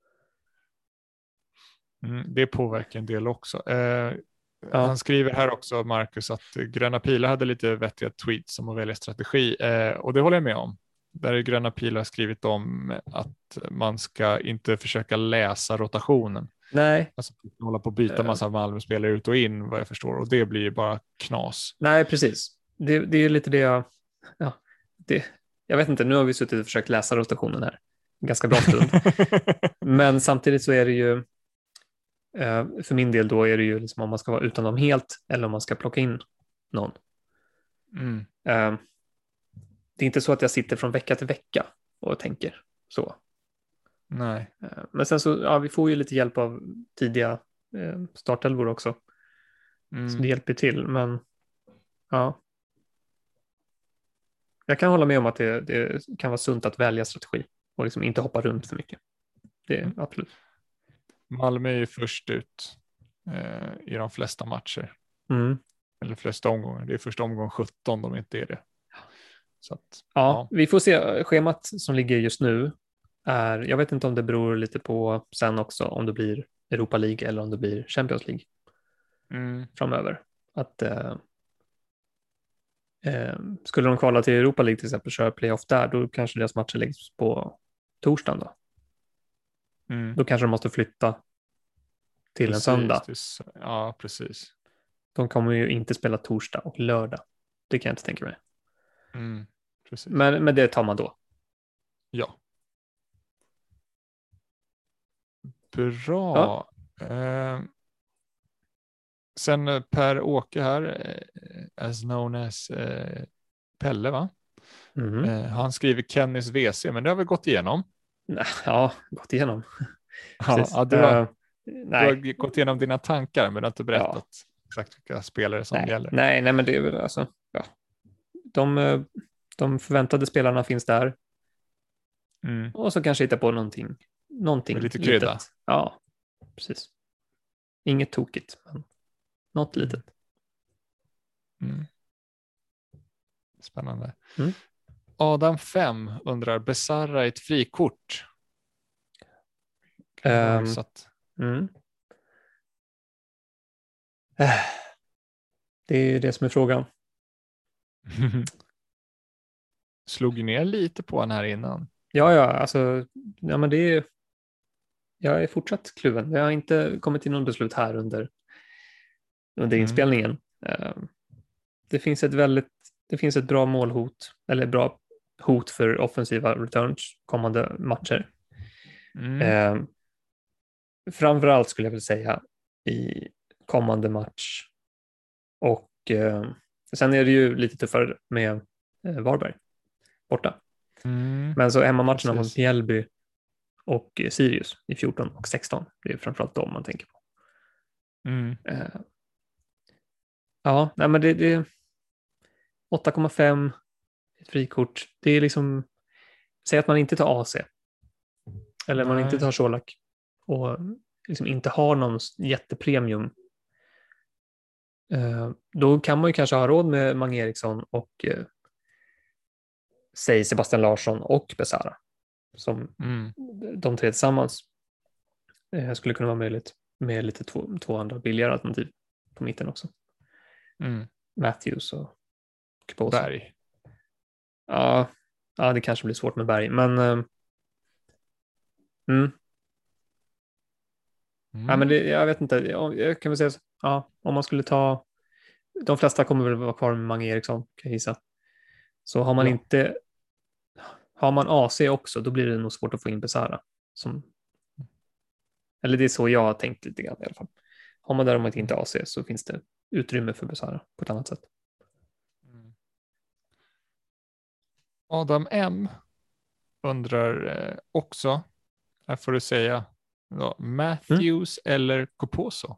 Mm, det påverkar en del också. Eh, ja. Han skriver här också, Marcus, att Gröna Pilar hade lite vettiga tweets om att välja strategi. Eh, och det håller jag med om. Där är Gröna Pilar skrivit om att man ska inte försöka läsa rotationen. Nej. Alltså hålla på att byta massa Malmö-spelare ut och in, vad jag förstår. Och det blir ju bara knas. Nej, precis. Det, det är lite det jag... Ja, det, jag vet inte, nu har vi suttit och försökt läsa rotationen här. Ganska bra stund. Men samtidigt så är det ju... För min del då är det ju liksom om man ska vara utan dem helt eller om man ska plocka in någon. Mm. Det är inte så att jag sitter från vecka till vecka och tänker så. Nej. Men sen så, ja, vi får ju lite hjälp av tidiga startelvor också. Mm. Så det hjälper till, men ja. Jag kan hålla med om att det, det kan vara sunt att välja strategi och liksom inte hoppa runt för mycket. Det är mm. absolut. Malmö är ju först ut eh, i de flesta matcher. Mm. Eller flesta omgångar. Det är första omgång sjutton de inte är det. Så att, ja, ja, vi får se. Schemat som ligger just nu är, jag vet inte om det beror lite på sen också om det blir Europa League eller om det blir Champions League mm. framöver. Att eh, eh, skulle de kvala till Europa League till exempel, köra playoff där, då kanske deras matcher läggs på torsdagen då. Mm. Då kanske de måste flytta till precis, en söndag. Det, ja, precis. De kommer ju inte spela torsdag och lördag. Det kan jag inte tänka mig. Mm, precis. Men, men det tar man då. Ja. Bra. Ja. Eh, sen Per-Åke här, eh, as known as eh, Pelle, va? Mm. Eh, han skriver Kennys V C, men det har vi gått igenom. Ja, gått igenom. ja, ja, du, har, uh, du har gått igenom dina tankar, men du har inte berättat ja. exakt vilka spelare som nej. gäller. Nej, nej, men det är väl alltså, ja. de, de förväntade spelarna finns där. Mm. Och så kanske hitta på någonting. Någonting lite krydda. Litet. Ja, precis. Inget tokigt, men något litet. Mm. Spännande. Mm. Adam fem undrar, Besarra ett frikort? Um, mm. Det är det som är frågan. Slog ju ner lite på den här innan. Ja, ja, alltså, ja, men det är, jag är fortsatt kluven. Jag har inte kommit till någon beslut här under, under mm. inspelningen. Um, det finns ett väldigt, det finns ett bra målhot, eller bra hot för offensiva returns kommande matcher. Mm. Um, framförallt skulle jag vilja säga i kommande match. Och um, sen är det ju lite tuffare med uh, Varberg borta. Mm. Men så hemmamatcherna mot Mjällby och Sirius i fjorton och sexton. Det är framförallt dem man tänker på. Mm. Uh, ja, nej, men det, det är åtta komma fem ett frikort. Det är liksom, säg att man inte tar A C. Eller man inte Nej. tar Colak och liksom inte har någon jättepremium. Eh, då kan man ju kanske ha råd med Mange Eriksson och eh, säg Sebastian Larsson och Besara. Som Mm. de tre tillsammans eh, skulle kunna vara möjligt med lite två, två andra billigare alternativ på mitten också. Mm. Matthews och Kposa. Berg. Ja, ja, det kanske blir svårt med Berg, men eh, mm. Mm. Ja, men det, jag vet inte, jag, jag kan väl säga så, ja, om man skulle ta, de flesta kommer väl vara kvar med Mange Eriksson, kan jag gissa. Så har man Ja. inte, har man A C också, då blir det nog svårt att få in Besara. Som, eller det är så jag har tänkt lite grann i alla fall. Har man däremot inte A C så finns det utrymme för Besara på ett annat sätt. Mm. Adam M undrar eh, också, här får du säga, då, Matthews mm. eller Koposo?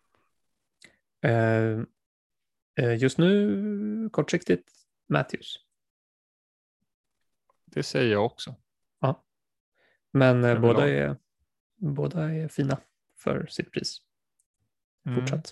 Eh, eh, just nu, kortsiktigt, Matthews. Det säger jag också. Ja. Men eh, båda, lag. är, båda är fina för sitt pris. Mm. Fortsatt.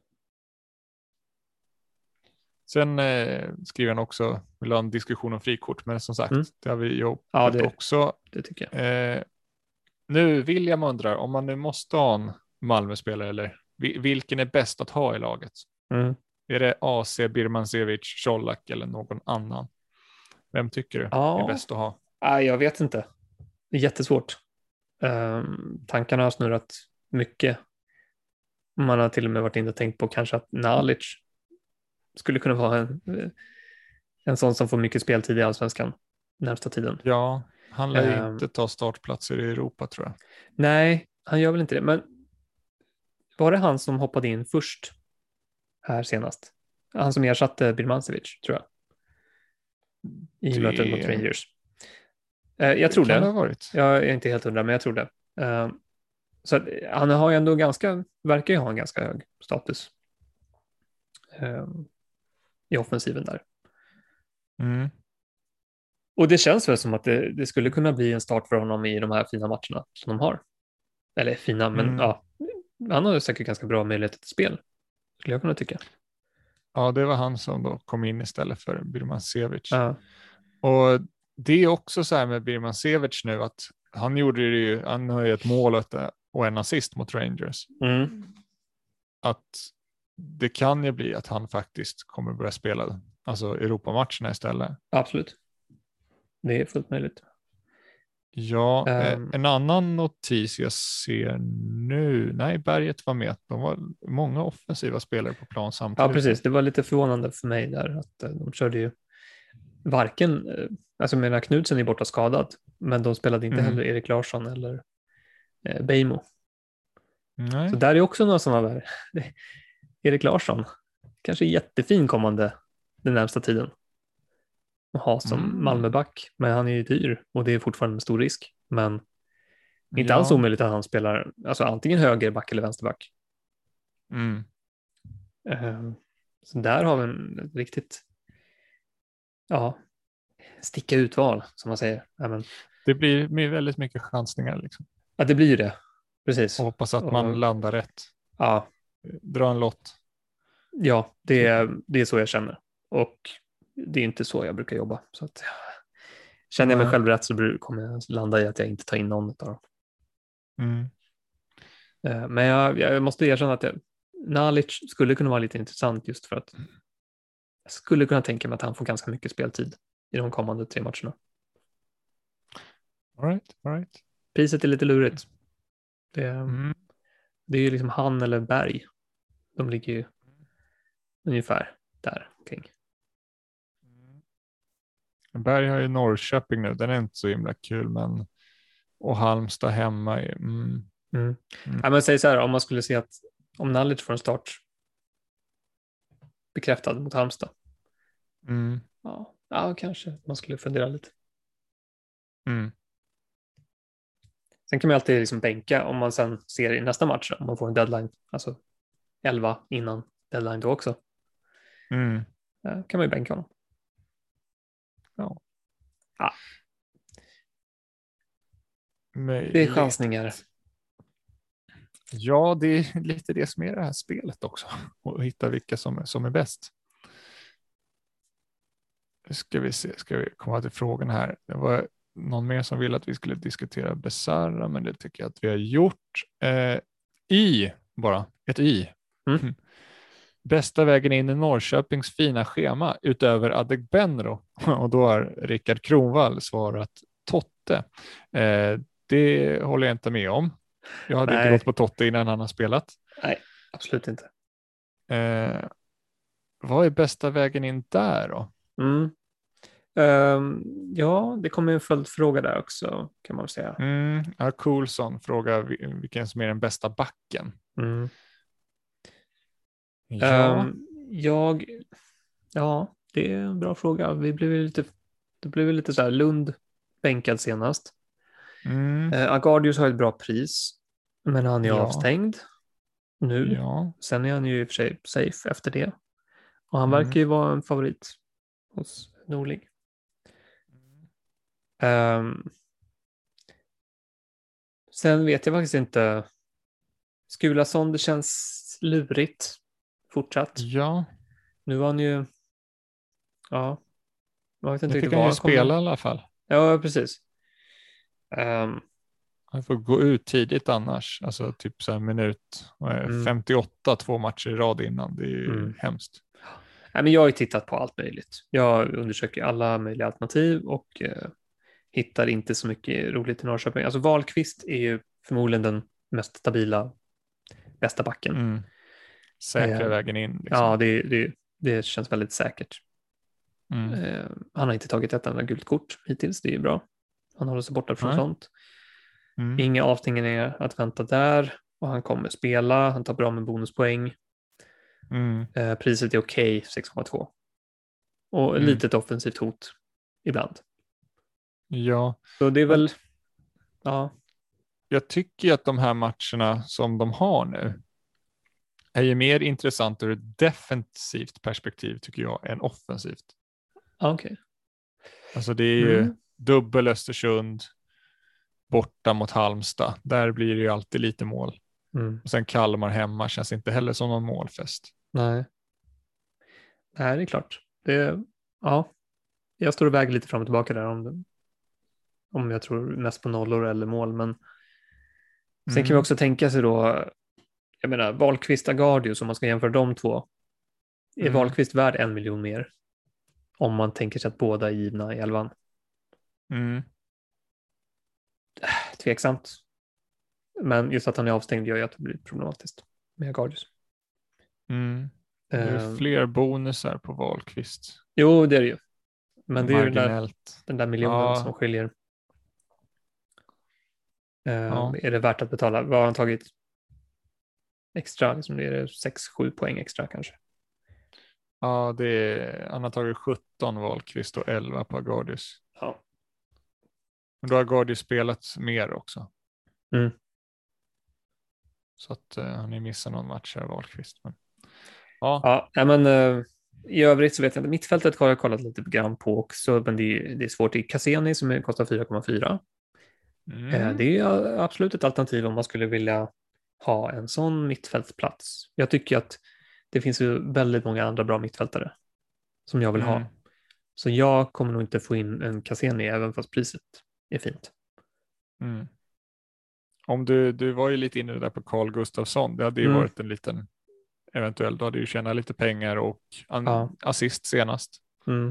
Sen eh, skriver han också, vill ha en diskussion om frikort, men som sagt, mm. det har vi jobbat ja, det, också. Det tycker jag. Eh, nu William undrar, om man nu måste ha en Malmö-spelare, eller vilken är bäst att ha i laget? Mm. Är det A C, Birmancevic, Colak eller någon annan? Vem tycker du ja. är bäst att ha? Ja, jag vet inte. Det är jättesvårt. Um, tankarna har snurrat mycket. Man har till och med varit inne och tänkt på kanske att Nalic skulle kunna vara en, en sån som får mycket speltid i Allsvenskan närmsta tiden. Ja, han lär ju um, inte ta startplatser i Europa, tror jag. Nej, han gör väl inte det. Men var det han som hoppade in först här senast? Han som ersatte Birmancevic, tror jag. I det... mötet mot Rangers. Uh, jag tror det. det. Varit. Jag är inte helt hundra, men jag tror det. Uh, så att, han har ju ändå ganska, verkar ju ha en ganska hög status um, i offensiven där. Mm. Och det känns väl som att det, det skulle kunna bli en start för honom i de här fina matcherna som de har. Eller fina, men mm. ja, han har säkert ganska bra möjligheter till spel, skulle jag kunna tycka. Ja, det var han som då kom in istället för Birmancevic. Ja. Och det är också så här med Birmancevic nu att han gjorde det ju, han har ju ett mål och en assist mot Rangers. Mm. Att det kan ju bli att han faktiskt kommer börja spela alltså Europamatcherna istället. Absolut. Det är fullt möjligt. Ja, um, en annan notis jag ser nu, nej, Berget var med. De var många offensiva spelare på plan samtidigt. Ja, precis. Det var lite förvånande för mig där att de körde ju varken, alltså jag menar Knudsen är borta skadad, men de spelade inte mm. heller Erik Larsson eller eh, Beijmo. Nej. Så där är också några sådana där. Erik Larsson, kanske jättefin kommande den närmsta tiden att ha som mm. Malmöback, men han är ju dyr och det är fortfarande en stor risk. Men inte ja. alls omöjligt att han spelar alltså antingen högerback eller vänsterback. Mm. Uh, så där har vi en riktigt ja, sticka utval som man säger. Amen. Det blir väldigt mycket chansningar liksom. Ja, det blir ju det. Precis. Och hoppas att man och, landar rätt. Ja. Dra en lott. Ja, det är, det är så jag känner. Och det är inte så jag brukar jobba. Så att, känner jag mig själv rätt så kommer jag landa i att jag inte tar in någon av dem. Mm. Men jag, jag måste erkänna att jag, Nalic skulle kunna vara lite intressant just för att jag skulle kunna tänka mig att han får ganska mycket speltid i de kommande tre matcherna. All right, all right. Priset är lite lurigt. Det, mm. det är ju liksom han eller Berg. De ligger ju ungefär där kring. Berg har ju Norrköping nu, den är inte så himla kul, men och Halmstad hemma är, mm. Mm. Mm. Ja, men säg så här, om man skulle se att om Nalic får en start bekräftad mot Halmstad. Mm. Ja, ja, kanske man skulle fundera lite. Mm. Sen kan man alltid liksom bänka om man sen ser i nästa match om man får en deadline, alltså elva innan deadline då också. Mm. Ja, kan man ju bänka honom. Ja. Ja. Det är chansningar. Ja, det är lite det som är det här spelet också. Och hitta vilka som, som är bäst. Ska vi se, ska vi komma till frågan här. Det var någon mer som ville att vi skulle diskutera Besara, men det tycker jag att vi har gjort. Eh, I, bara, ett I. Mm. Bästa vägen in i Norrköpings fina schema utöver Adegbenro. Och då har Rickard Kronvall svarat Totte. Eh, det håller jag inte med om. Jag hade Nej. inte gått på Totte innan han har spelat. Nej, absolut inte. Eh, vad är bästa vägen in där då? Mm. Um, ja, det kommer en följdfråga där också, kan man säga. Mm, ja, Coulson frågar vilken som är den bästa backen. Mm. Ja. Um, jag, ja, det är en bra fråga. Vi blev lite, det blev lite så här Lund bänkad senast. Mm. Uh, Agardius har ett bra pris, men han är Ja. avstängd nu. Ja. Sen är han ju i och för sig safe efter det. Och han Mm. verkar ju vara en favorit hos Norling. Um, sen vet jag faktiskt inte. Skulason, det känns lurigt fortsatt. Ja. Nu var han ju, ja, jag vet inte Nu riktigt fick han var ju han kommer. spela i alla fall. Ja, precis. Um, Han får gå ut tidigt annars. Alltså typ så här minut Mm. femtioåtta, två matcher i rad innan. Det är ju Mm. hemskt. nej, men jag har ju tittat på allt möjligt. Jag undersöker alla möjliga alternativ och eh, hittar inte så mycket roligt i Norrköping. Alltså Wahlqvist är ju förmodligen den mest stabila, bästa backen. Mm. Säkra Eh, vägen in. Liksom. Ja, det, det, det känns väldigt säkert. Mm. Eh, han har inte tagit ett enda gult kort hittills, det är ju bra. Han håller sig borta från Nej. sånt. Mm. Inga avstängningar att vänta där. Och han kommer spela, han tar bra med bonuspoäng. Mm. Eh, priset är okej, sex komma två. Och Mm. litet offensivt hot ibland. Ja. Så det är väl, ja. Jag tycker att de här matcherna som de har nu är ju mer intressant ur ett defensivt perspektiv tycker jag än offensivt. Ja, okej. Alltså det är ju Mm. dubbel Östersund borta mot Halmstad. Där blir det ju alltid lite mål. Mm. Och sen Kalmar hemma känns inte heller som någon målfest. Nej. Nej, det är klart. Det, ja. Jag står och väger lite fram och tillbaka där om, det, om jag tror mest på nollor eller mål. Men sen Mm. kan vi också tänka sig då, jag menar, Wahlqvist Agardius, om man ska jämföra de två. Är Mm. Wahlqvist värd en miljon mer? Om man tänker sig att båda är givna i elvan. Mm. Tveksamt. Men just att han är avstängd gör ju att det blir problematiskt med Agardius. Mm. Det är Um, fler bonusar på Wahlqvist. jo, det är det ju. Men det är ju den där, Marginellt. den där miljonen Ja. som skiljer. Um, Ja. Är det värt att betala? Vad har han tagit extra? Liksom det är sex sju poäng extra kanske. Ja, det är, han har tagit sjutton Wahlqvist och elva på Agardius. Ja. Men då har Agardius spelat mer också. Mm. Så att uh, han är missat någon match här Wahlqvist. Men, ja. Ja, nej, men uh, i övrigt så vet jag inte. Mittfältet har jag kollat lite grann på också, men det är, det är svårt. Det är Cassini som kostar fyra komma fyra. Mm. Uh, det är absolut ett alternativ om man skulle vilja ha en sån mittfältsplats. Jag tycker att det finns ju väldigt många andra bra mittfältare som jag vill Mm. ha. Så jag kommer nog inte få in en Cassini även fast priset är fint. Mm. Om du, du var ju lite inne där på Carl Gustafsson. Det hade ju Mm. varit en liten eventuellt. Då hade ju tjänat lite pengar och an, Ja. assist senast. Mm.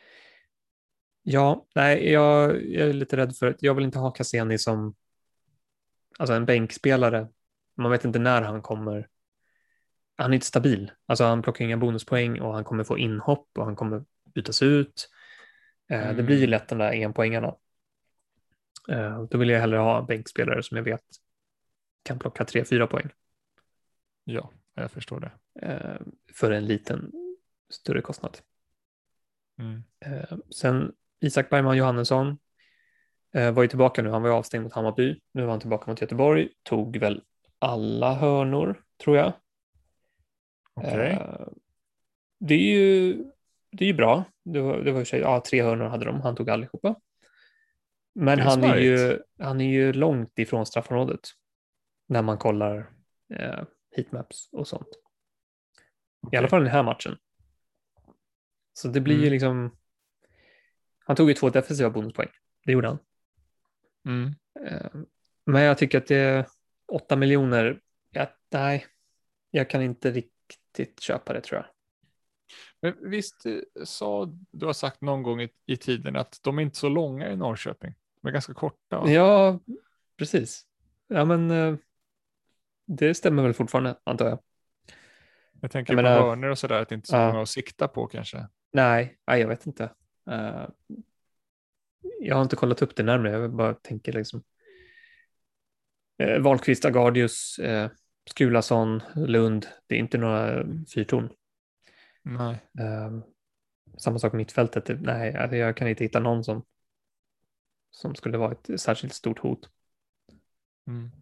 Ja, nej, jag, jag är lite rädd för att jag vill inte ha Cassini som alltså en bänkspelare. Man vet inte när han kommer. Han är inte stabil. Alltså han plockar inga bonuspoäng och han kommer få inhopp och han kommer bytas ut. Eh, Mm. Det blir ju lätt de där enpoängarna. Eh, då vill jag hellre ha en bänkspelare som jag vet kan plocka tre fyra poäng. Ja, jag förstår det. Eh, för en liten större kostnad. Mm. Eh, sen Isak Bergman Johannesson eh, var ju tillbaka nu. Han var ju avstängd mot Hammarby. Nu var han tillbaka mot Göteborg. Tog väl alla hörnor, tror jag. Okej. Eh, det är ju det är ju bra. Det var, det var ju sig, ja, tre hörnor hade de. Han tog allihopa. Men Det är han är, smarrigt. ju, han är ju långt ifrån straffområdet när man kollar eh, heatmaps och sånt. I alla Okej. fall den här matchen. Så det blir ju Mm. liksom... Han tog ju två defensiva bonuspoäng. Det gjorde han. Mm. Eh, men jag tycker att det är åtta miljoner. Ja, nej, jag kan inte riktigt köpa det tror jag. Men visst eh, sa du har sagt någon gång i, i tiden att de är inte så långa i Norrköping. De är ganska korta, va? Ja, precis. Ja, men eh, det stämmer väl fortfarande, antar jag. Jag tänker Jag på menar, hörnor och sådär, att det inte är så ja, många att sikta på kanske. nej, nej, jag vet inte. Eh, jag har inte kollat upp det närmare, jag bara tänker liksom. Eh, Wahlqvist, Agardius, eh, Skulason, Lund, det är inte några fyrtorn. Nej. Eh, samma sak med mittfältet, det- nej, alltså jag kan inte hitta någon som, som skulle vara ett särskilt stort hot. Mm.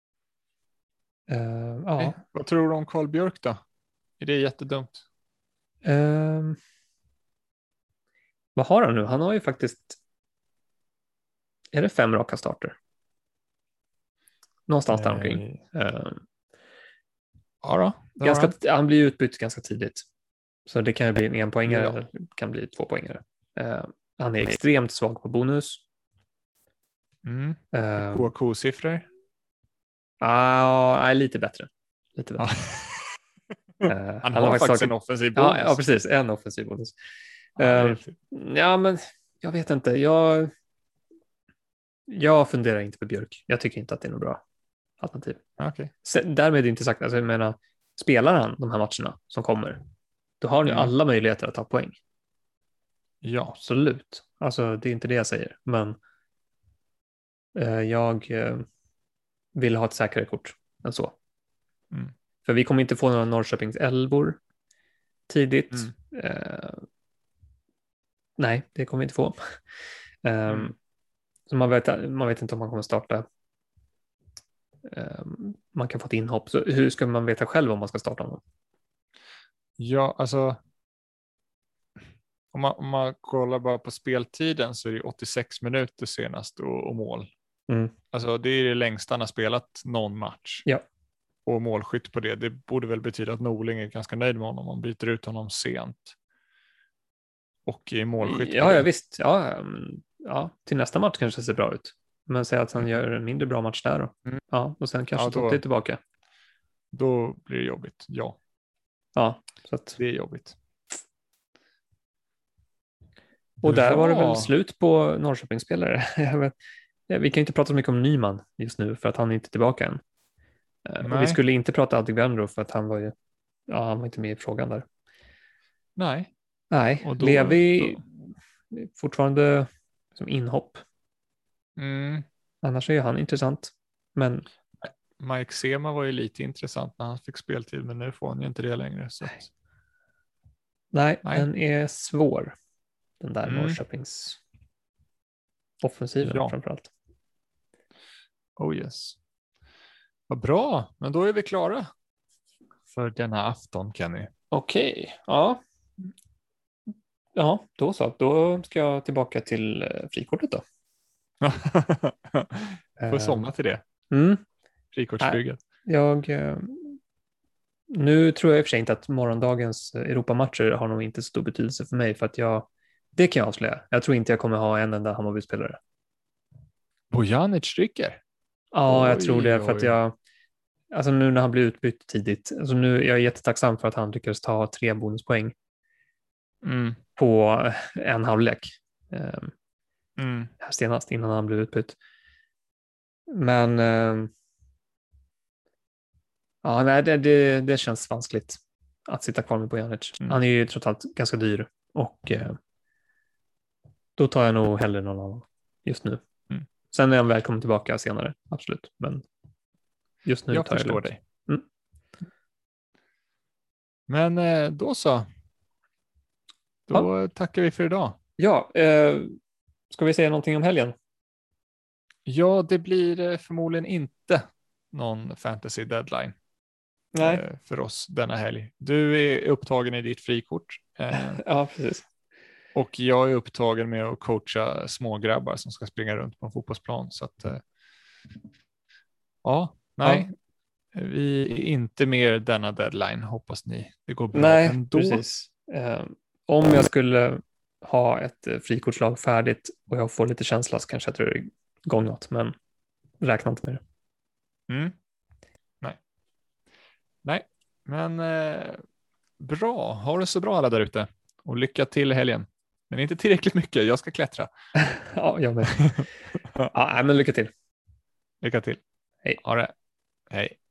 Eh, Nej. ja, Vad tror du om Carl Björk då? Är det jättedumt? Ehm, vad har han nu? Han har ju faktiskt, är det fem raka starter? Någonstans där omkring. Nej. Ehm, Ja då, det har ganska, han. han blir ju utbytt ganska tidigt. Så det kan ju bli en enpoängare Ja. eller kan bli två poängare. Ehm, han är extremt svag på bonus. Mm. Ehm, K K-siffror. ah, nej, lite bättre. Lite Ja. bättre. Ehm, Han har, faktiskt tagit- en offensiv bonus. Ja, ja, precis. En offensiv bonus. Ja, det är Ehm, häftigt. ja, men jag vet inte. Jag, jag funderar inte på Björk. Jag tycker inte att det är något bra alternativ. Okej. Sen, därmed inte sagt, alltså jag menar, spelar han de här matcherna som kommer, då har han ju Mm. alla möjligheter att ta poäng. Ja. Absolut. Alltså det är inte det jag säger, men eh, jag eh, vill ha ett säkrare kort än så. Mm. För vi kommer inte få några Norrköpings elvor tidigt. Mm. Eh, nej, det kommer vi inte få. um, Mm. så man vet, man vet inte om man kommer starta. Um, man kan få ett inhopp. Så hur ska man veta själv om man ska starta honom? Ja, alltså. Om man, om man kollar bara på speltiden så är det åttiosex minuter senast och, och mål. Mm. Alltså det är det längsta han har spelat någon match. Ja. Och målskytt på det. Det borde väl betyda att Norling är ganska nöjd med honom. Man byter ut honom sent. Och är målskytt Ja, på det. ja, visst. Ja, mm, ja, till nästa match kanske det ser bra ut. Men säg att han Mm. gör en mindre bra match där då. Mm. Ja, och sen kanske Ja, då- Totte är tillbaka. Då blir det jobbigt. Ja, Ja, så att, det är jobbigt. och där var det Bra. väl slut på Norrköpingsspelare. Jag vet- ja, vi kan ju inte prata så mycket om Nyman just nu för att han är inte tillbaka än. Eh, Och vi Nej. skulle inte prata Adegbenro för att han var ju, ja, han var inte med i frågan där. Nej. Nej, Och då- Levi då- fortfarande som inhopp. Mm. Annars är ju han intressant. Men Mike Sema var ju lite intressant när han fick speltid, men nu får han ju inte det längre. Så att... nej, Nej. den är svår. Den där Mm. Norrköpings offensiven Ja. framförallt. Oh yes. Vad bra, men då är vi klara för denna afton, Kenny. Okej, ja. Ja, då så. Då ska jag tillbaka till eh, frikortet då. Får somna till det. Mm. Frikortsbygget. Jag, eh, nu tror jag i och för sig inte att morgondagens Europamatcher har nog inte så stor betydelse för mig för att jag, det kan jag avslöja. Jag tror inte jag kommer ha en enda Hammarby-spelare. Bojanic rycker. Ja, jag Oj, tror det för att oj. jag, alltså nu när han blir utbytt tidigt, alltså nu jag är jättetacksam för att han lyckades ta tre bonuspoäng Mm. på en halvlek eh, Mm. här senast innan han blev utbytt. Men eh, ja, nej, det, det, det känns vanskligt att sitta kvar med Bojanic. Mm. Han är ju trots allt ganska dyr och eh, då tar jag nog hellre någon annan just nu. Mm. Sen är han välkommen tillbaka senare, absolut. Men just nu Jag tar jag förstår lugnt. dig. Mm. Men eh, då så. Då tackar vi för idag. Ja, eh, ska vi säga någonting om helgen? Ja, det blir eh, förmodligen inte någon fantasy deadline Nej, eh, för oss denna helg. Du är upptagen i ditt frikort. Eh, ja precis. Och jag är upptagen med att coacha smågrabbar som ska springa runt på en fotbollsplan. Så att, eh, ja, nej. Ja. Vi är inte mer denna deadline, hoppas ni. Det går bra Nej, ändå. precis. Eh, om jag skulle ha ett eh, frikortslag färdigt och jag får lite känsla så kanske jag tror det är igång något, men räkna inte med det. Mm. Nej. Nej, men eh, bra. Ha det så bra alla där ute. Och lycka till i helgen. Men inte tillräckligt mycket, jag ska klättra. Ja, jag med. Ja, men lycka till. Lycka till. Hej. Ha det. Hej.